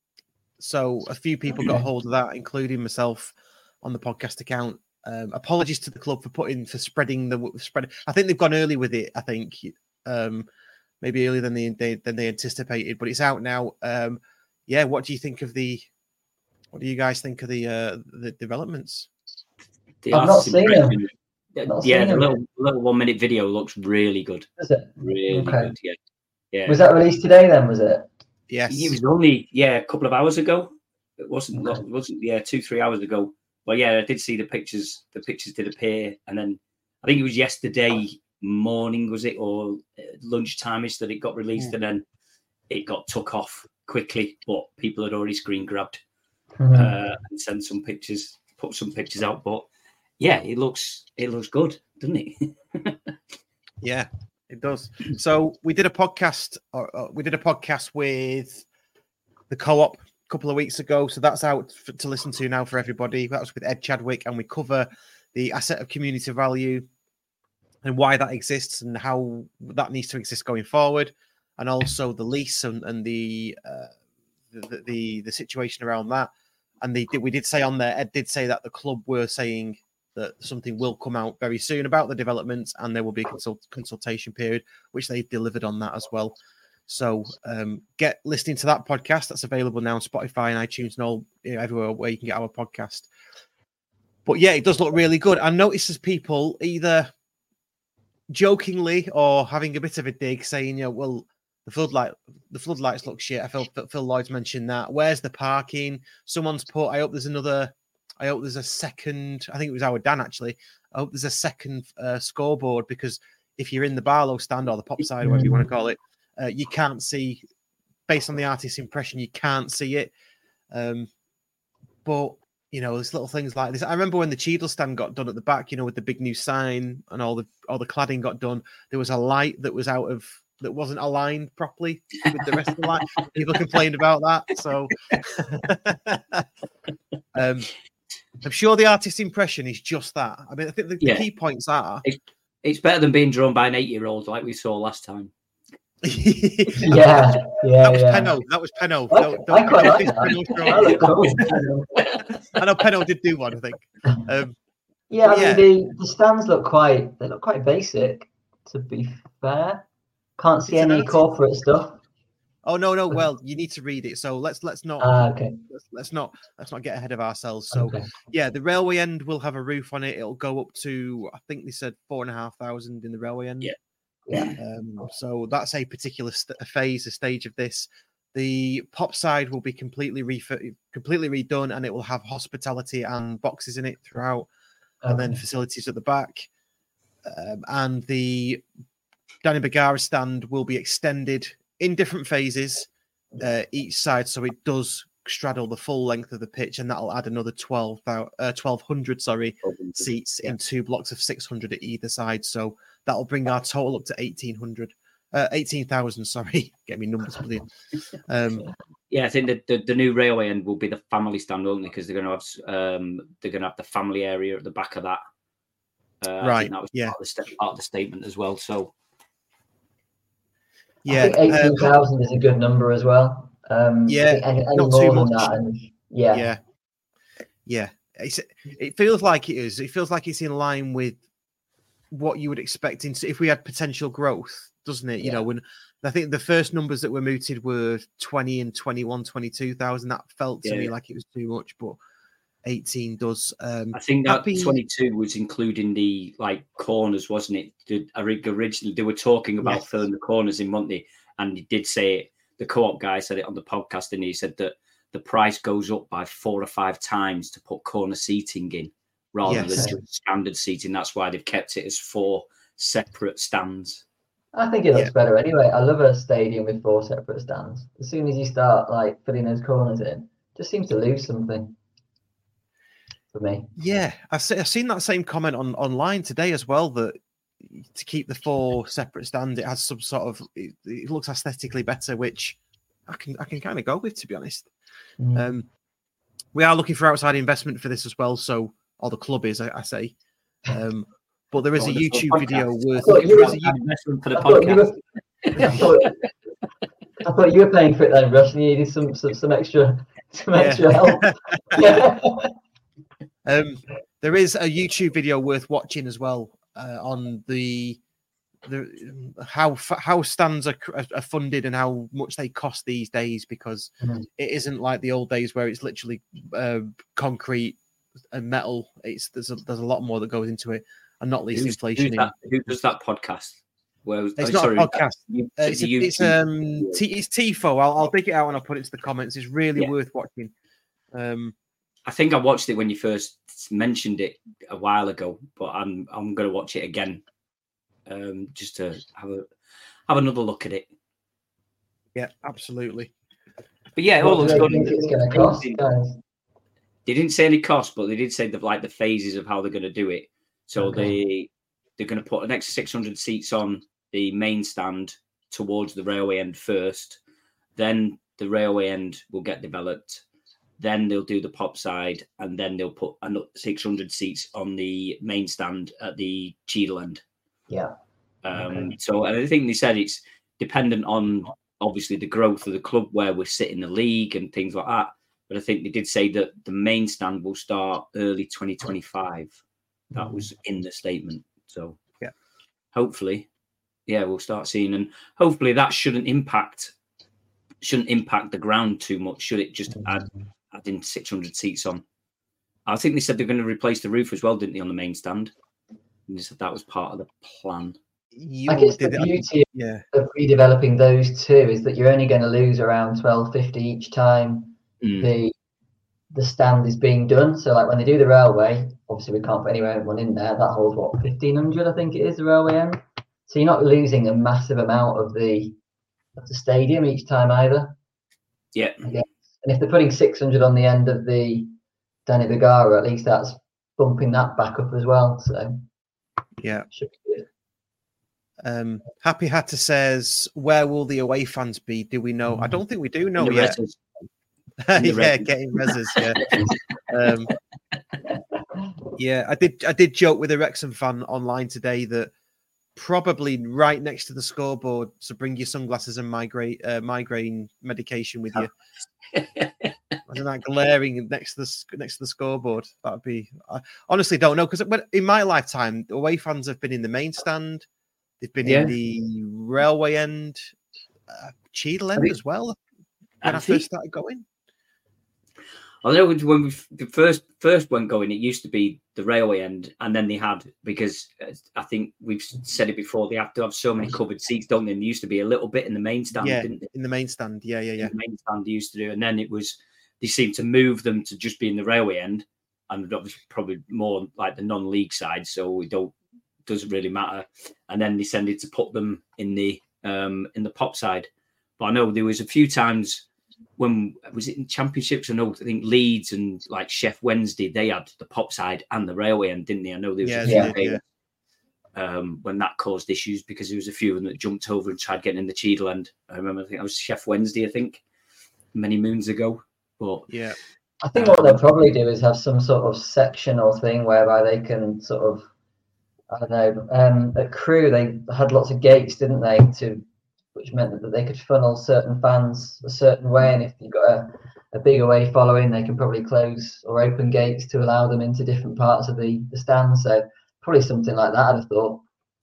So a few people got hold of that, including myself on the podcast account. Um, apologies to the club for putting for spreading the spread. I think they've gone early with it. I think um, maybe earlier than they, they than they anticipated, but it's out now. Um, yeah, what do you think of the? What do you guys think of the uh, the developments? The I've not seen them. Yeah, Not yeah seen the them. little little one minute video looks really good. Is it? Really Okay. good. Yeah, yeah. Was that released today? Then was it? Yes, It was only yeah a couple of hours ago. It wasn't. Okay. It wasn't yeah two three hours ago. But yeah, I did see the pictures. The pictures did appear, and then I think it was yesterday morning, was it, or lunchtime-ish that it got released, Mm. and then it got took off quickly. But people had already screen grabbed Mhm. uh, and sent some pictures, put some pictures out. But yeah, it looks it looks good, doesn't it? yeah, it does. So we did a podcast. Or, or we did a podcast with the Co-op a couple of weeks ago. So that's out for, to listen to now for everybody. That was with Ed Chadwick, and we cover the asset of community value and why that exists and how that needs to exist going forward, and also the lease and, and the, uh, the the the situation around that. And they did, we did say on there, Ed did say that the club were saying that something will come out very soon about the developments, and there will be a consult, consultation period, which they delivered on that as well. So um, get listening to that podcast. That's available now on Spotify and iTunes and all, you know, everywhere where you can get our podcast. But yeah, it does look really good. I noticed as people either jokingly or having a bit of a dig saying, you know, well, the floodlight, the floodlights look shit. I feel Phil Lloyd's mentioned that. Where's the parking? Someone's put, I hope there's another, I hope there's a second, I think it was our Dan actually. I hope there's a second uh, scoreboard, because if you're in the Barlow stand or the pop side, whatever you want to call it, uh, you can't see, based on the artist's impression, you can't see it. Um, but, you know, there's little things like this. I remember when the Cheadle stand got done at the back, you know, with the big new sign and all the all the cladding got done, there was a light that was out of, that wasn't aligned properly with the rest of the light. People complained about that. So um, I'm sure the artist's impression is just that. I mean, I think the, Yeah. the key points are... It's, it's better than being drawn by an eight-year-old like we saw last time. Yeah, yeah, That was yeah. Penno. That was Penno. I, Don't- I don't quite like forget that. this Penno's That drawing. looked cool. I know Penno did do one, I think. Um, Yeah, I Yeah. mean the, the stands look quite they look quite basic, to be fair. Can't see It's an any anti- corporate stuff. oh no, no. Well, you need to read it. So let's let's not Ah, okay. let's, let's not let's not get ahead of ourselves. So Okay. yeah, the railway end will have a roof on it. It'll go up to, I think they said four and a half thousand in the railway end. Yeah. Yeah. Um, so that's a particular st- a phase, a stage of this. The pop side will be completely refit, completely redone, and it will have hospitality and boxes in it throughout, and then Okay. facilities at the back. Um, and the Danny Bagara stand will be extended in different phases, uh, each side, so it does straddle the full length of the pitch, and that'll add another twelve, uh, twelve hundred sorry seats Yeah. in two blocks of six hundred at either side. So that'll bring our total up to eighteen hundred, uh, eighteen thousand. Sorry, get me numbers, please. Um, Yeah, I think the, the, the new railway end will be the family stand only, because they're going to have um they're going to have the family area at the back of that. Uh, I Right, think that was yeah. part of, the sta- part of the statement as well. So yeah, I think uh, eighteen thousand is a good number as well. Um, I Yeah, think any, any not more too than much. that, and yeah, yeah, yeah. It's, it feels like it is. It feels like it's in line with what you would expect in, if we had potential growth, doesn't it? You Yeah. know, when I think the first numbers that were mooted were twenty and twenty-one, twenty-two thousand. That felt to Yeah. me like it was too much, but eighteen does. Um, I think that Happy- twenty-two was including the like corners, wasn't it? Did, I think originally they were talking about Yes. filling the corners in Monday, and he did say it. The co-op guy said it on the podcast, and he said that the price goes up by four or five times to put corner seating in rather Yes. than just standard seating. That's why they've kept it as four separate stands. I think it looks Yeah. better anyway. I love a stadium with four separate stands. As soon as you start like filling those corners in, it just seems to lose something for me. Yeah, I've, se- I've seen that same comment on online today as well, that to keep the four separate stands, it has some sort of, it, it looks aesthetically better, which I can I can kind of go with, to be honest. Mm. Um, we are looking for outside investment for this as well, so, or the club is, I, I say. Um, but there is a Wonderful YouTube podcast. video worth. thought you there is were- a Investment for the I thought you podcast. were- I thought- I thought you were paying for it then, Russ, and you needed some some, some extra some extra Yeah. help. Yeah. Um, there is a YouTube video worth watching as well uh, on the the how how stands are, are funded and how much they cost these days, because Mhm. it isn't like the old days where it's literally uh, concrete and metal. It's there's a, there's a lot more that goes into it, and not least Who's, inflation. who's in- that, who does that podcast? Where was, It's oh, not sorry, a podcast. You, Uh, it's, a, the it's YouTube- um T, it's Tifo. I'll, I'll dig it out and I'll put it to the comments. It's really Yeah. worth watching. Um, I think I watched it when you first mentioned it a while ago, but I'm I'm going to watch it again, um, just to have a have another look at it. yeah, absolutely. But yeah, it all What looks do they good. think it's going to cost, guys? They didn't say any cost, but they did say the like the phases of how they're going to do it. So Okay. they they're going to put an extra six hundred seats on the main stand towards the railway end first. Then the railway end will get developed. Then they'll do the pop side, and then they'll put another six hundred seats on the main stand at the Cheadle end. Yeah. Um, Okay. So, and I think they said it's dependent on obviously the growth of the club, where we sit in the league and things like that. But I think they did say that the main stand will start early twenty twenty-five. That was in the statement. So, Yeah. hopefully, yeah, we'll start seeing, and hopefully that shouldn't impact shouldn't impact the ground too much. Should it just add adding six hundred seats on? I think they said they're going to replace the roof as well, didn't they, on the main stand? And they said that was part of the plan. You I guess the did it- beauty yeah, of redeveloping those two is that you're only going to lose around twelve fifty each time Mm. the the stand is being done. So like when they do the railway, obviously we can't put anyone in there. That holds what fifteen hundred, I think it is, the railway end. So you're not losing a massive amount of the of the stadium each time either. Yeah. I guess. And if they're putting six hundred on the end of the Danny Bergara, at least that's bumping that back up as well. So yeah. should be good. Um, Happy Hatter says, "Where will the away fans be? Do we know? I don't think we do know In the yet. Reses. in the yeah, Reses. getting reses. Yeah, um, yeah. I did. I did joke with a Wrexham fan online today that probably right next to the scoreboard. So bring your sunglasses and migraine uh, migraine medication with you. Imagine that glaring next to the sc- next to the scoreboard. That'd be. I honestly don't know, because in my lifetime, away fans have been in the main stand. They've been Yeah. in the railway end, uh, Cheadle end think- as well. When I I, think- first started going, I know when we the first first went going, it used to be the railway end, and then they had, because uh, I think we've said it before, they have to have so many covered seats, don't they? And there used to be a little bit in the main stand, yeah, didn't they? in the main stand, yeah, yeah, yeah, The main stand they used to do, and then it was they seemed to move them to just be in the railway end, and obviously probably more like the non-league side, so we don't doesn't really matter. And then they tended to put them in the um in the pop side. But I know there was a few times when was it in championships? I know I think Leeds and like Chef Wednesday, they had the pop side and the railway end, didn't they? I know there was Yeah, a they few did, days, yeah. um, when that caused issues, because there was a few of them that jumped over and tried getting in the Cheadle end. I remember, I think that was Chef Wednesday, I think, many moons ago. But yeah. I think what they'll probably do is have some sort of sectional thing whereby they can sort of, I don't know, um, at Crewe they had lots of gates, didn't they, to which meant that they could funnel certain fans a certain way, and if you've got a, a big away following, they can probably close or open gates to allow them into different parts of the, the stand. So probably something like that, I'd have thought.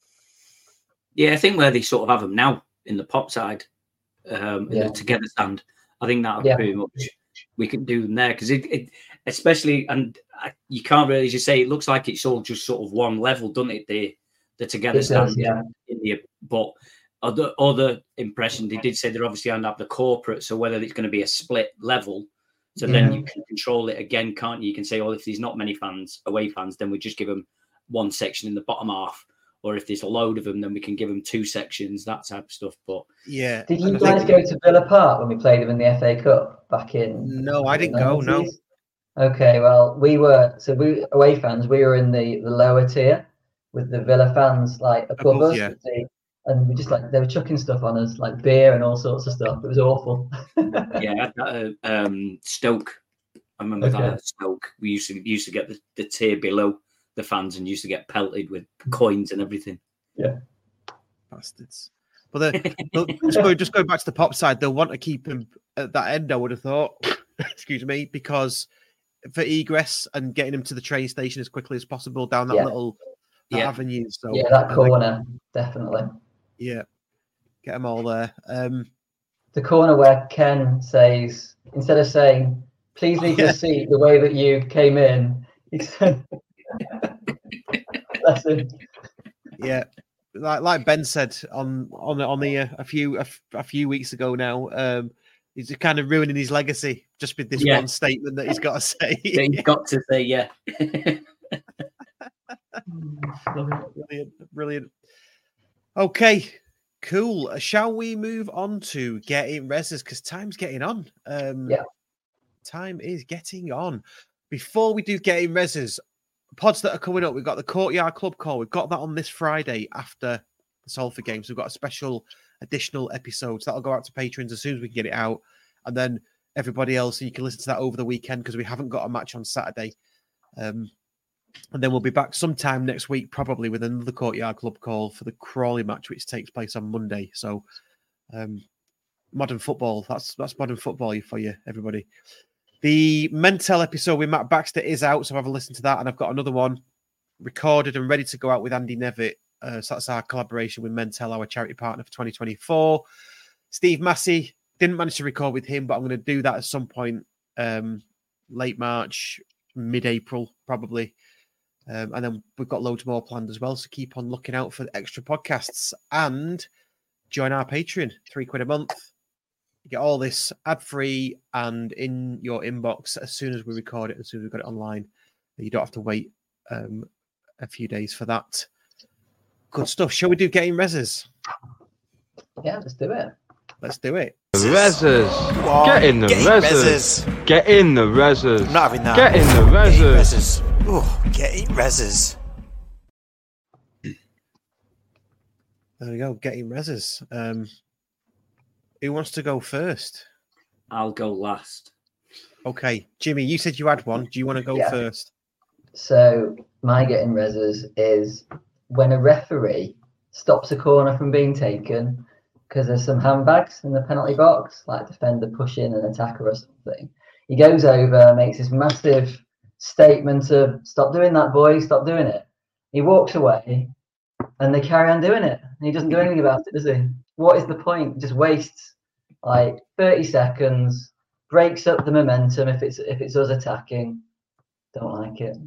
yeah, I think where they sort of have them now in the pop side, um, in Yeah. the together stand, I think that Yeah. pretty much we can do them there, because it, it, especially, and I, you can't really just say it looks like it's all just sort of one level, doesn't it? The the together It stand, does, yeah. in the but other other impression they did say they're obviously going to have the corporate, so whether it's going to be a split level, so then Yeah. you can control it again, can't you? You can say, oh, if there's not many fans, away fans, then we just give them one section in the bottom half. Or if there's a load of them, then we can give them two sections, that type of stuff. But Yeah. Did you And I guys think- go to Villa Park when we played them in the F A Cup back in? No, I didn't go. No. nineties? Okay, well, we were, so we, away fans, we were in the, the lower tier with the Villa fans like above Above, us. yeah. with the- and we just like, they were chucking stuff on us, like beer and all sorts of stuff. It was awful. yeah, I had that, uh, um, Stoke. I remember Okay. that at Stoke. We used to used to get the, the tier below the fans and used to get pelted with coins and everything. Yeah. Bastards. But the, just, going, just going back to the pop side, they'll want to keep him at that end, I would have thought. Excuse me, because for egress and getting him to the train station as quickly as possible down that yeah. little that yeah. avenue. So yeah, that corner, definitely. Yeah, get them all there. Um, the corner where Ken says, instead of saying, please leave yeah. your seat the way that you came in, he said, bless him. Yeah. Like like Ben said on on on the uh, a few a, a few weeks ago now, um, he's kind of ruining his legacy just with this yeah. one statement that he's got to say. He's got to say, yeah. Brilliant, brilliant. Okay, cool. Shall we move on to getting reses because time's getting on. Um, yeah, time is getting on. Before we do getting reses. Pods that are coming up, we've got the Courtyard Club call. We've got that on this Friday after the Salford game. So we've got a special additional episode. So that'll go out to patrons as soon as we can get it out. And then everybody else, you can listen to that over the weekend because we haven't got a match on Saturday. Um, and then we'll be back sometime next week, probably with another Courtyard Club call for the Crawley match, which takes place on Monday. So um, modern football, that's that's modern football for you, everybody. The Mentel episode with Matt Baxter is out, so have a listen to that. And I've got another one recorded and ready to go out with Andy Nevitt. Uh, so that's our collaboration with Mentel, our charity partner for twenty twenty-four. Steve Massey, didn't manage to record with him, but I'm going to do that at some point, um, late March, mid-April, probably. Um, and then we've got loads more planned as well, so keep on looking out for the extra podcasts. And join our Patreon, three quid a month. You get all this ad-free and in your inbox as soon as we record it, as soon as we've got it online. You don't have to wait um, a few days for that. Good stuff. Shall we do getting reses? Yeah, let's do it. Let's do it. Reses. On, get in the reses. reses. Get in the reses. I'm not having that. Get in the reses. Oh, getting reses. There we go. Getting reses. Um, Who wants to go first? I'll go last. Okay. Jimmy, you said you had one. Do you want to go yeah. first? So my getting reses is when a referee stops a corner from being taken because there's some handbags in the penalty box, like defender pushing an attacker or something. He goes over, makes this massive statement of, stop doing that, boy, stop doing it. He walks away and they carry on doing it. And he doesn't do anything about it, does he? What is the point? Just wastes like thirty seconds, breaks up the momentum if it's if it's us attacking. Don't like it.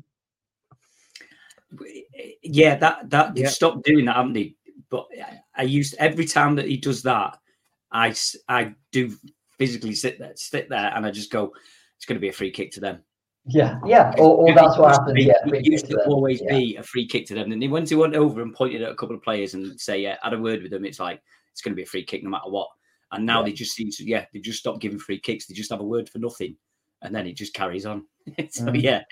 Yeah, that that yeah. stopped doing that, haven't they? But I used every time that he does that, I I do physically sit there, sit there, and I just go, it's going to be a free kick to them. Yeah, yeah, or, or that's what happened. Be, yeah, it used to, to always yeah. be a free kick to them. And then once he went over and pointed at a couple of players and say, yeah, had a word with them, it's like, it's going to be a free kick no matter what. And now yeah. they just seem to, yeah, they just stop giving free kicks. They just have a word for nothing. And then it just carries on. so, mm. yeah.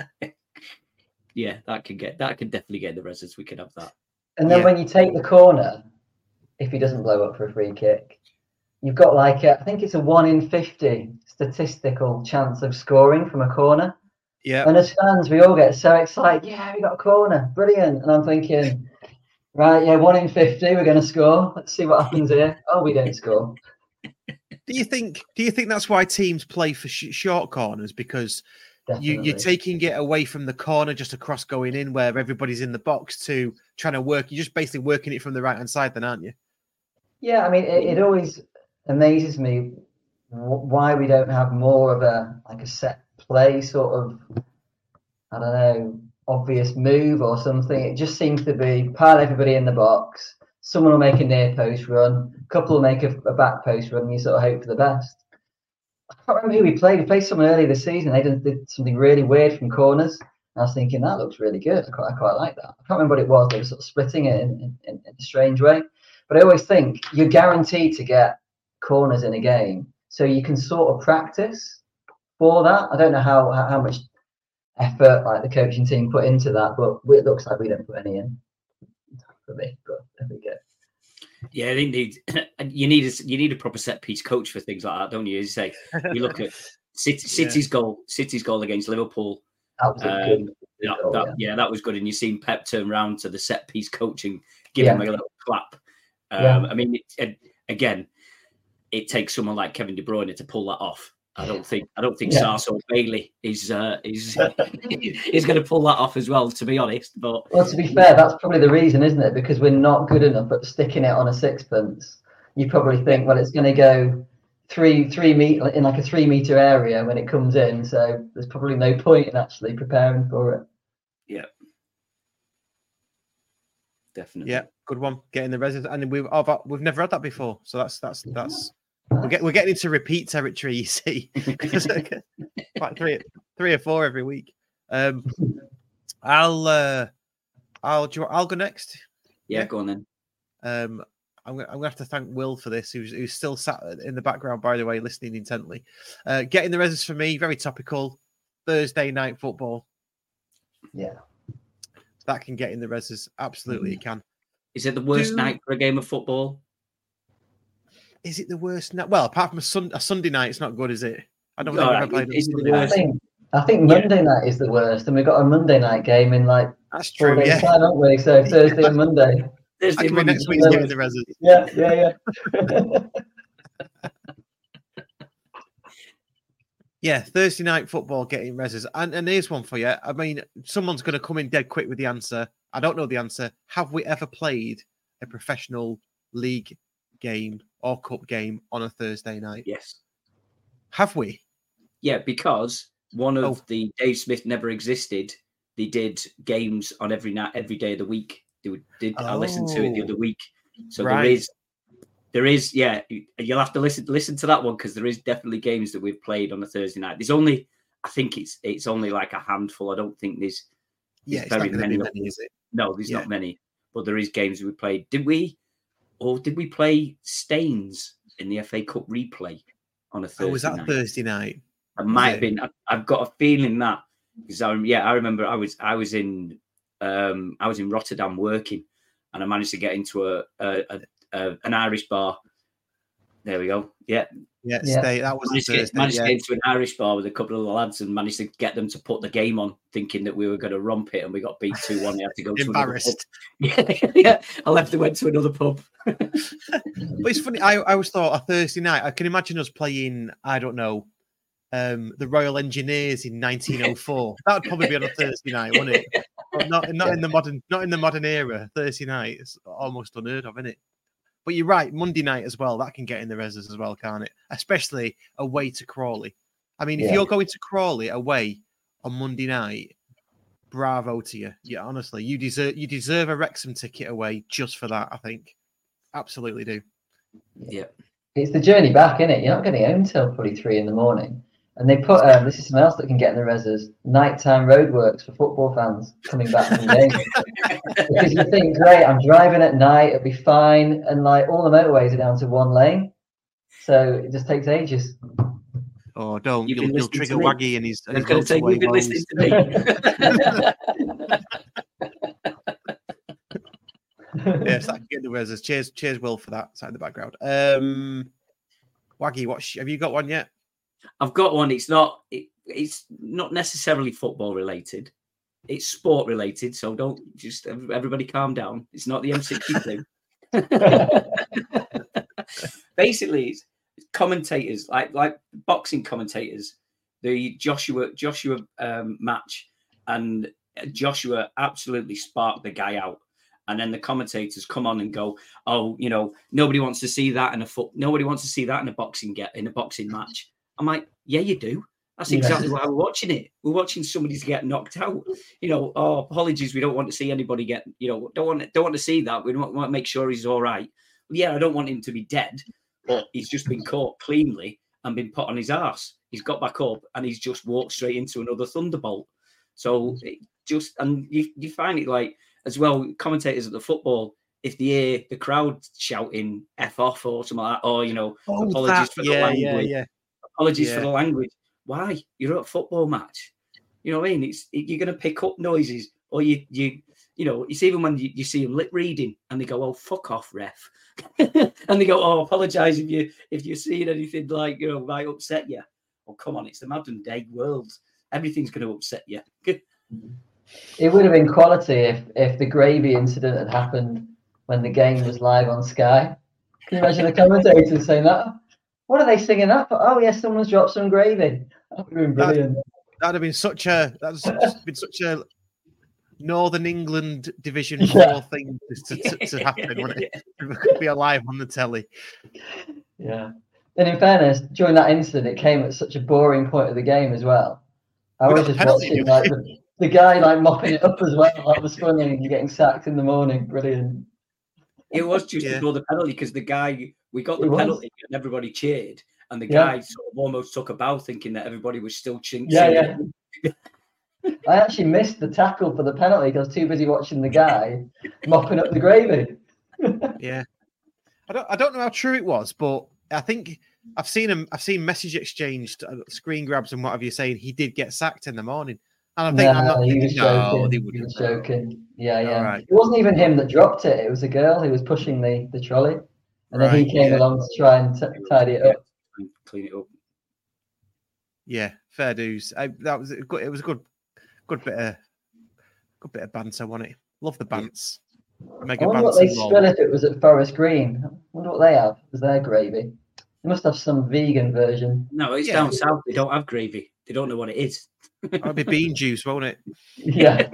yeah, that can get, that can definitely get in the reses. We can have that. And then yeah. when you take the corner, if he doesn't blow up for a free kick, you've got like, a, I think it's a one in fifty statistical chance of scoring from a corner. Yeah. And as fans, we all get so excited. Yeah, we got a corner. Brilliant. And I'm thinking, right, yeah, one in fifty, we're going to score. Let's see what happens here. Oh, we don't score. Do you think, do you think that's why teams play for sh- short corners? Because you, you're taking it away from the corner just across going in where everybody's in the box to trying to work. You're just basically working it from the right-hand side then, aren't you? Yeah, I mean, it, it always amazes me why we don't have more of a, like a set play sort of, I don't know, obvious move or something. It just seems to be pile everybody in the box. Someone will make a near post run. A couple will make a, a back post run. And you sort of hope for the best. I can't remember who we played. We played someone earlier this season. They did, did something really weird from corners. I was thinking, that looks really good. I quite, I quite like that. I can't remember what it was. They were sort of splitting it in, in, in a strange way. But I always think you're guaranteed to get corners in a game. So you can sort of practice for that. I don't know how, how, how much effort like the coaching team put into that, but it looks like we don't put any in for me. But there we go. Yeah, I think need, you need a, you need a proper set piece coach for things like that, don't you? As you say, you look at City, City's yeah. goal, City's goal against Liverpool. That was a um, good, good that, goal, that, yeah. yeah, that was good. And you've seen Pep turn around to the set piece coaching, give yeah. him a little clap. Um, Yeah. I mean, it, it, again, it takes someone like Kevin De Bruyne to pull that off. I don't think I don't think Yeah. Sars or Bailey is uh, is is going to pull that off as well. To be honest, but Well, to be fair, that's probably the reason, isn't it? Because we're not good enough at sticking it on a sixpence. You probably think, well, it's going to go three three meter in like a three meter area when it comes in. So there's probably no point in actually preparing for it. yeah, definitely. Yeah, good one. Getting the residents, and we've oh, we've never had that before, so that's that's that's we're getting we're getting into repeat territory. You see, like three three or four every week. Um, I'll uh, I'll do you, I'll go next. Yeah, go on then. Um, I'm gonna, I'm gonna have to thank Will for this, who's who's still sat in the background, by the way, listening intently. Uh, getting the residents for me, very topical. Thursday night football. Yeah. That can get in the reses. Absolutely, it can. Is it the worst Do- night for a game of football? Is it the worst night? Well, apart from a, sun, a Sunday night, it's not good, is it? I don't All think right, I've ever played on is it the Sunday I night. think I think Monday night is the worst, and we've got a Monday night game in like That's four true, days yeah. time, haven't we? So Thursday and Monday. That Thursday, can be Monday, next week's getting the reses. Yeah, yeah, yeah. Yeah, Thursday night football getting reses. And, and here's one for you. I mean, someone's going to come in dead quick with the answer. I don't know the answer. Have we ever played a professional league game or cup game on a Thursday night? Yes. Have we? Yeah, because one of Oh. the Dave Smith never existed. They did games on every night, every day of the week. They would, did. I listened to it the Oh. other week. So Right. there is, there is, yeah. You'll have to listen listen to that one because there is definitely games that we've played on a Thursday night. There's only, I think it's it's only like a handful. I don't think there's, Yeah, there's it's not very going to be many. many, is it? No, there's Yeah. not many. But there is games we played. Did we, or did we play Staines in the F A Cup replay on a Thursday Oh, was that night? Thursday night? It might it? have been. I, I've got a feeling that because I, yeah, I remember I was I was in um, I was in Rotterdam working, and I managed to get into a, a, a, a an Irish bar. There we go. Yeah, Yeah, Yeah. stay. That was managed, to get, Thursday. managed to Yeah. get into an Irish bar with a couple of the lads and managed to get them to put the game on, thinking that we were going to romp it, and we got beat two one. I had to go to Embarrassed. another pub. Yeah, yeah. I left and went to another pub. But it's funny. I, I always thought a Thursday night. I can imagine us playing. I don't know, um, the Royal Engineers in nineteen oh four. That would probably be on a Thursday night, wouldn't it? But not not in the modern not in the modern era. Thursday night is almost unheard of, isn't it? But you're right. Monday night as well. That can get in the reses as well, can't it? Especially away to Crawley. I mean, if Yeah. you're going to Crawley away on Monday night, bravo to you. Yeah, honestly, you deserve you deserve a Wrexham ticket away just for that. I think, absolutely do. Yeah, It's the journey back, isn't it? You're not getting home till probably three in the morning. And they put um, this is something else that can get in the reses: nighttime roadworks for football fans coming back from games. Because you think, great, I'm driving at night, it'll be fine, and like all the motorways are down to one lane, so it just takes ages. Oh, don't You've you'll, been you'll listening trigger to me. Waggy and his. And I was his going to say motorway you've been woes. listening to me. Yes, that can get the reses. Cheers, cheers, Will, for that. Side in the background. Um, Waggy, what sh- have you got one yet? I've got one. It's not. It, it's not necessarily football related. It's sport related. So don't just everybody calm down. It's not the M sixty-two. Basically, it's commentators like like boxing commentators. The Joshua Joshua um, match, and Joshua absolutely sparked the guy out. And then the commentators come on and go, "Oh, you know, nobody wants to see that in a foot. Nobody wants to see that in a boxing get in a boxing match." I'm like, "Yeah, you do. That's exactly Yeah. why we're watching it. We're watching somebody get knocked out. You know, oh, apologies, we don't want to see anybody get. You know, don't want don't want to see that. We don't want to make sure he's all right. Well, yeah, I don't want him to be dead, but he's just been caught cleanly and been put on his arse. He's got back up and he's just walked straight into another thunderbolt. So it just and you you find it like." As well, commentators at the football, if they hear the crowd shouting "F off" or something like that, or you know, Oh, apologies that- for yeah, the language, yeah, yeah. apologies for Yeah. the language. Why? You're at a football match. You know what I mean? It's it, you're going to pick up noises, or you you you know, it's even when you, you see them lip reading and they go, "Oh, fuck off, ref," and they go, "Oh, apologise if you if you're seeing anything like you know might upset you." Oh, come on, it's the modern day world. Everything's going to upset you. It would have been quality if if the gravy incident had happened when the game was live on Sky. Can you imagine the commentators saying that? What are they singing that for? Oh, yes, someone's dropped some gravy. That would have been brilliant. That, that'd have been such a that's been such a Northern England Division Four yeah. thing to, to, to happen, wouldn't it? It could be alive on the telly. Yeah. And in fairness, during that incident, it came at such a boring point of the game as well. I was just watching like the, the guy like mopping it up as well. That was funny. And getting sacked in the morning. Brilliant. It was just yeah. before the penalty because the guy we got the it penalty was. and everybody cheered, and the guy yeah. sort of almost took a bow, thinking that everybody was still chinking. Yeah, yeah. I actually missed the tackle for the penalty because I was too busy watching the guy mopping up the gravy. yeah, I don't. I don't know how true it was, but I think I've seen him. I've seen message exchanged, uh, screen grabs, and what have you saying. He did get sacked in the morning. And I think no, I'm not he thinking, was joking. no, he, he was joking. Yeah, yeah. Right. It wasn't even him that dropped it. It was a girl who was pushing the, the trolley. And right, then he came yeah. along to try and t- tidy it up. Clean it up. Yeah, fair dues. I, that was a good, it was a good good bit of good bit of banter, wasn't it? Love the bants. Mega I wonder what they spill if it was at Forest Green. I wonder what they have as their gravy. They must have some vegan version. No, it's yeah. down south. They don't have gravy. They don't know what it is. It'll be bean juice, won't it? Yeah.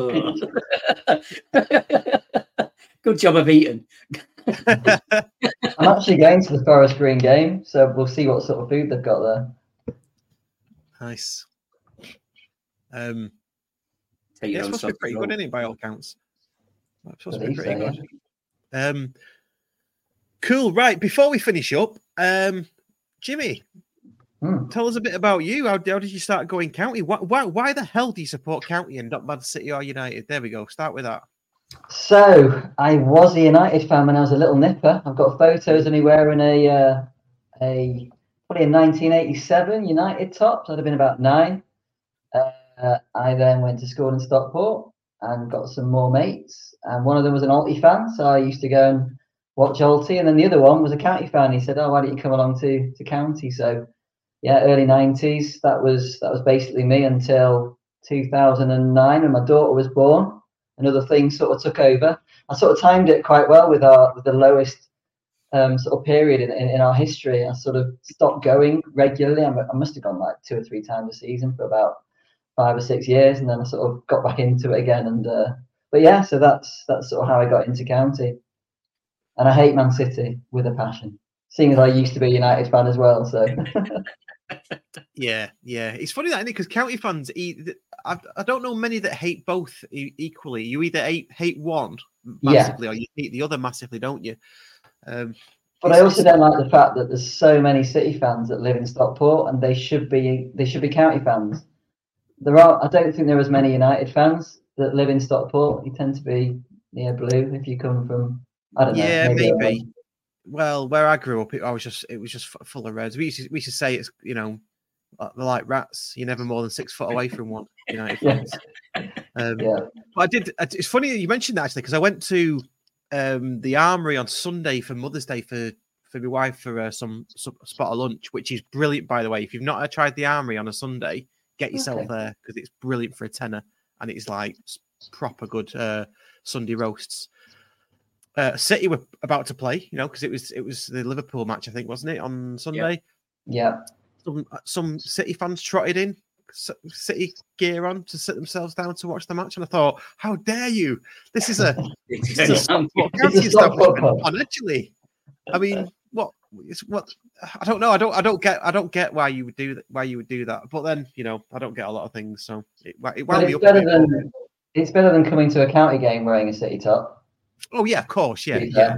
Good job of eating. I'm actually going to the Forest Green game, so we'll see what sort of food they've got there. Nice. Um, Take yeah, it's supposed to be pretty good, isn't it, by all counts? It's supposed to be pretty so, good. Yeah. Um, cool. Right, before we finish up, um, Jimmy, hmm. tell us a bit about you. How, how did you start going county? Why, why, why the hell do you support county and not Man City or United? There we go. Start with that. So I was a United fan when I was a little nipper. I've got photos of me wearing a uh, a probably a nineteen eighty-seven United top. So I'd have been about nine. Uh, I then went to school in Stockport and got some more mates. And one of them was an Alty fan, so I used to go and watch Alty. And then the other one was a county fan. He said, "Oh, why don't you come along to to county?" So yeah, early nineties. That was that was basically me until two thousand nine when my daughter was born. Another thing sort of took over. I sort of timed it quite well with our with the lowest um, sort of period in, in, in our history. I sort of stopped going regularly. I, I must have gone like two or three times a season for about five or six years, and then I sort of got back into it again. And uh, but yeah, so that's that's sort of how I got into county. And I hate Man City with a passion, seeing as I used to be a United fan as well. So. yeah, yeah, it's funny that, isn't it? Because county fans, I, I don't know many that hate both equally. You either hate hate one massively, yeah. or you hate the other massively, don't you? Um, but I also don't like the fact that there's so many City fans that live in Stockport, and they should be they should be county fans. There are, I don't think there are as many United fans that live in Stockport. You tend to be near blue if you come from, I don't know. Yeah, maybe. maybe. Well, where I grew up, it, I was just it was just full of reds. We used to, we used to say it's you know they're like rats. You're never more than six foot away from one. United fans. Um, yeah. But I did. It's funny that you mentioned that actually because I went to um, the Armoury on Sunday for Mother's Day for for my wife for uh, some, some spot of lunch, which is brilliant by the way. If you've not tried the Armoury on a Sunday, get yourself okay. there because it's brilliant for a tenner and it's like proper good uh, Sunday roasts. Uh, City were about to play, you know, because it was it was the Liverpool match, I think, wasn't it, on Sunday? Yeah. Some some City fans trotted in, City gear on to sit themselves down to watch the match, and I thought, how dare you? This is a, this is a Stockport County establishment. Actually, I mean, what? It's what? I don't know. I don't. I don't get. I don't get why you would do that. Why you would do that. But then, you know, I don't get a lot of things. So it, it wound me up. Better than, it's better than coming to a county game wearing a City top. Oh yeah, of course, yeah, yeah.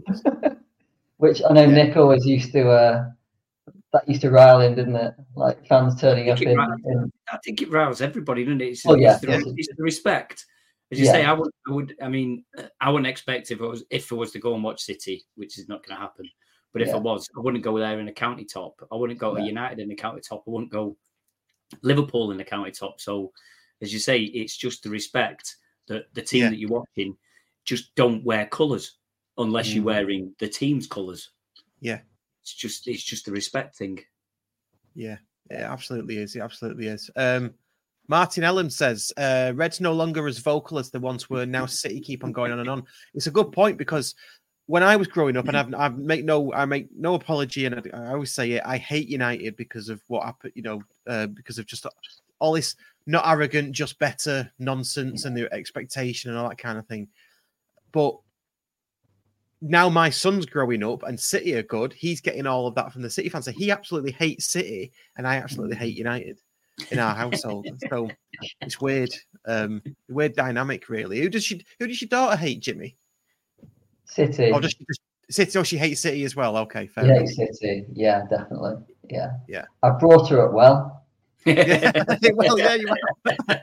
Which I know yeah. Nick always used to. Uh, that used to rile him, didn't it? Like fans turning up in, riles, in. I think it riles everybody, doesn't it? It's, oh yeah, it's the, yeah. it's the respect. As you yeah. say, I would, I would. I mean, I wouldn't expect if it was if it was to go and watch City, which is not going to happen. But if yeah. I was, I wouldn't go there in a county top. I wouldn't go yeah. to United in a county top. I wouldn't go Liverpool in a county top. So, as you say, it's just the respect that the team yeah. that you're watching. Just don't wear colours unless mm. you're wearing the team's colours. Yeah, it's just it's just a respect thing. Yeah, it absolutely is. It absolutely is. Um, Martin Ellen says, uh, Reds no longer as vocal as they once were. Now City keep on going on and on. It's a good point because when I was growing up, and I've, I've make no, I make no apology, and I, I always say it, I hate United because of what happened, you know, uh, because of just all this not arrogant, just better nonsense and the expectation and all that kind of thing. But now my son's growing up and City are good. He's getting all of that from the City fans. So he absolutely hates City, and I absolutely hate United in our household. So it's weird, um, weird dynamic, really. Who does she? Who does your daughter hate, Jimmy? City. Oh, does she just City? Oh, she hates City as well. Okay, fair. She enough. hates City. Yeah, definitely. Yeah. Yeah. I brought her up well. Yeah. Well, yeah, you are.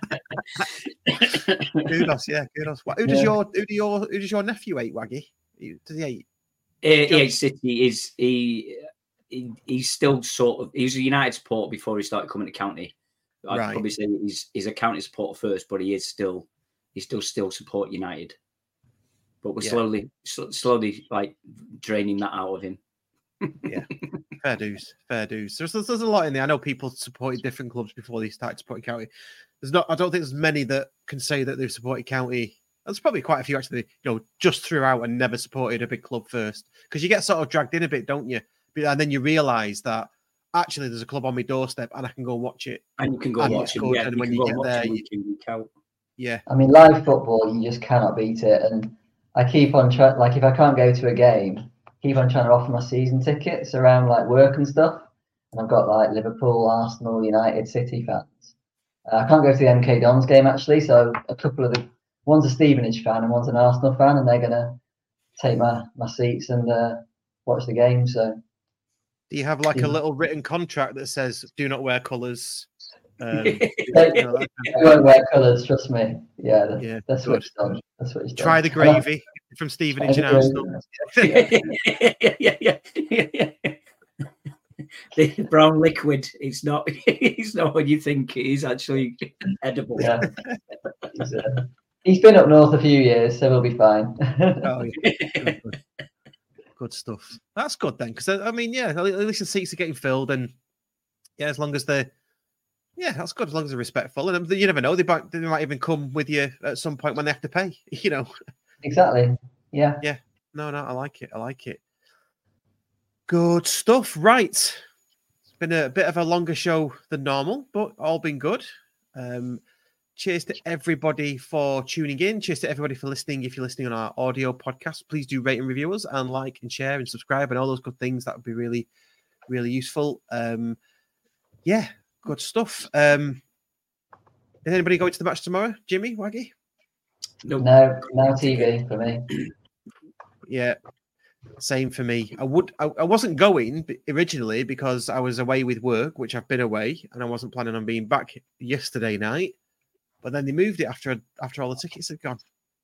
Kudos, yeah, kudos. Who does Yeah. your who do your who does your nephew hate, Waggy? Does he hate? He hates City. Is he, he? He's still sort of. He was a United supporter before he started coming to County. I'd Right. probably say he's he's a County supporter first, but he is still he still still support United. But we're Yeah. slowly sl- slowly like draining that out of him. Yeah, fair dues, fair dues. There's, there's there's a lot in there. I know people supported different clubs before they started supporting County. There's not. I don't think there's many that can say that they've supported County. There's probably quite a few actually. You know, just throughout and never supported a big club first, because you get sort of dragged in a bit, don't you? And then you realise that actually there's a club on my doorstep and I can go watch it. And you can go And watch it's him. good, Yeah, and you when can you go get watch there, him you- week in, week out. Yeah, I mean, live football, you just cannot beat it. And I keep on trying, like, if I can't go to a game, keep on trying to offer my season tickets around like work and stuff. And I've got like Liverpool, Arsenal, United, City fans. Uh, I can't go to the M K Dons game actually. So a couple of the, one's a Stevenage fan and one's an Arsenal fan, and they're going to take my, my seats and uh, watch the game. So do you have like a Yeah. little written contract that says "Do not wear colours"? Um, they, you know, that kind of- they won't wear colours, trust me. Yeah, that, Yeah, that's good. what it's done. That's what it's done. Try the And I- gravy from Stevenage Try and the Arsenal. yeah, yeah, yeah, yeah, yeah. The brown liquid. It's not. It's not what you think it is. Actually edible. Yeah. He's, uh, he's been up north a few years, so we'll be fine. Oh, yeah. Good, good. Good stuff. That's good then, because I mean, yeah, at least the seats are getting filled, and yeah, as long as they're, yeah, that's good. As long as they're respectful, and you never know, they might, they might even come with you at some point when they have to pay. You know. Exactly. Yeah. Yeah. No, no, I like it. I like it. Good stuff. Right. It's been a bit of a longer show than normal, but all been good. Um, cheers to everybody for tuning in. Cheers to everybody for listening. If you're listening on our audio podcast, please do rate and review us and like and share and subscribe and all those good things. That would be really, really useful. Um, yeah, good stuff. Um, is anybody going to the match tomorrow? Jimmy, Waggy? Nope. No, no T V for me. Yeah, same for me. I would. I, I wasn't going originally because I was away with work, which I've been away, and I wasn't planning on being back yesterday night. But then they moved it after after all the tickets had gone.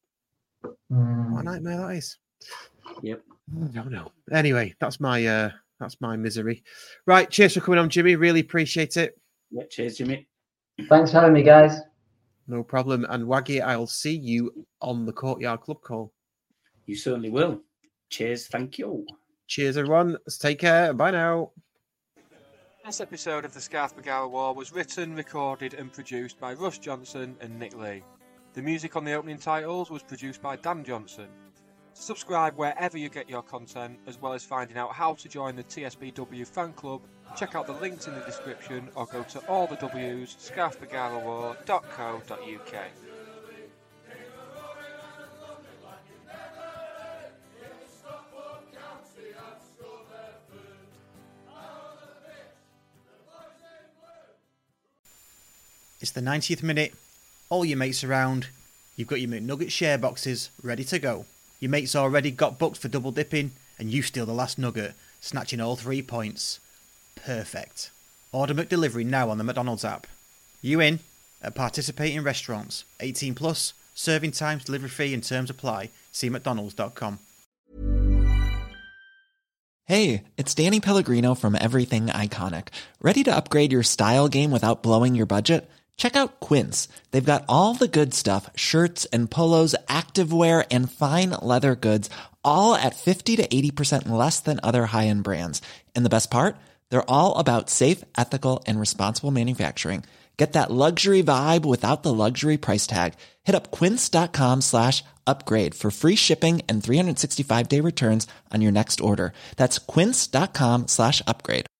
Mm. What a nightmare that is. Yep. No, no. Anyway, that's my uh that's my misery. Right. Cheers for coming on, Jimmy. Really appreciate it. Yeah, cheers, Jimmy. Thanks for having me, guys. No problem. And Waggy, I'll see you on the Courtyard Club call. You certainly will. Cheers. Thank you. Cheers, everyone. Let's take care. Bye now. This episode of the Scarf Bagara War was written, recorded and produced by Russ Johnson and Nick Lee. The music on the opening titles was produced by Dan Johnson. Subscribe wherever you get your content, as well as finding out how to join the T S B W fan club. Check out the links in the description or go to all the W's scarf bagara war dot co dot uk. It's the ninetieth minute. All your mates around. You've got your McNugget share boxes ready to go. Your mates already got booked for double dipping, and you steal the last nugget, snatching all three points. Perfect. Order McDelivery now on the McDonald's app. You in? At participating restaurants. eighteen plus. Serving times, delivery fee and terms apply. See mcdonalds dot com. Hey, it's Danny Pellegrino from Everything Iconic. Ready to upgrade your style game without blowing your budget? Check out Quince. They've got all the good stuff, shirts and polos, activewear, and fine leather goods, all at fifty to eighty percent less than other high-end brands. And the best part? They're all about safe, ethical, and responsible manufacturing. Get that luxury vibe without the luxury price tag. Hit up quince.com slash upgrade for free shipping and three sixty-five day returns on your next order. That's quince.com slash upgrade.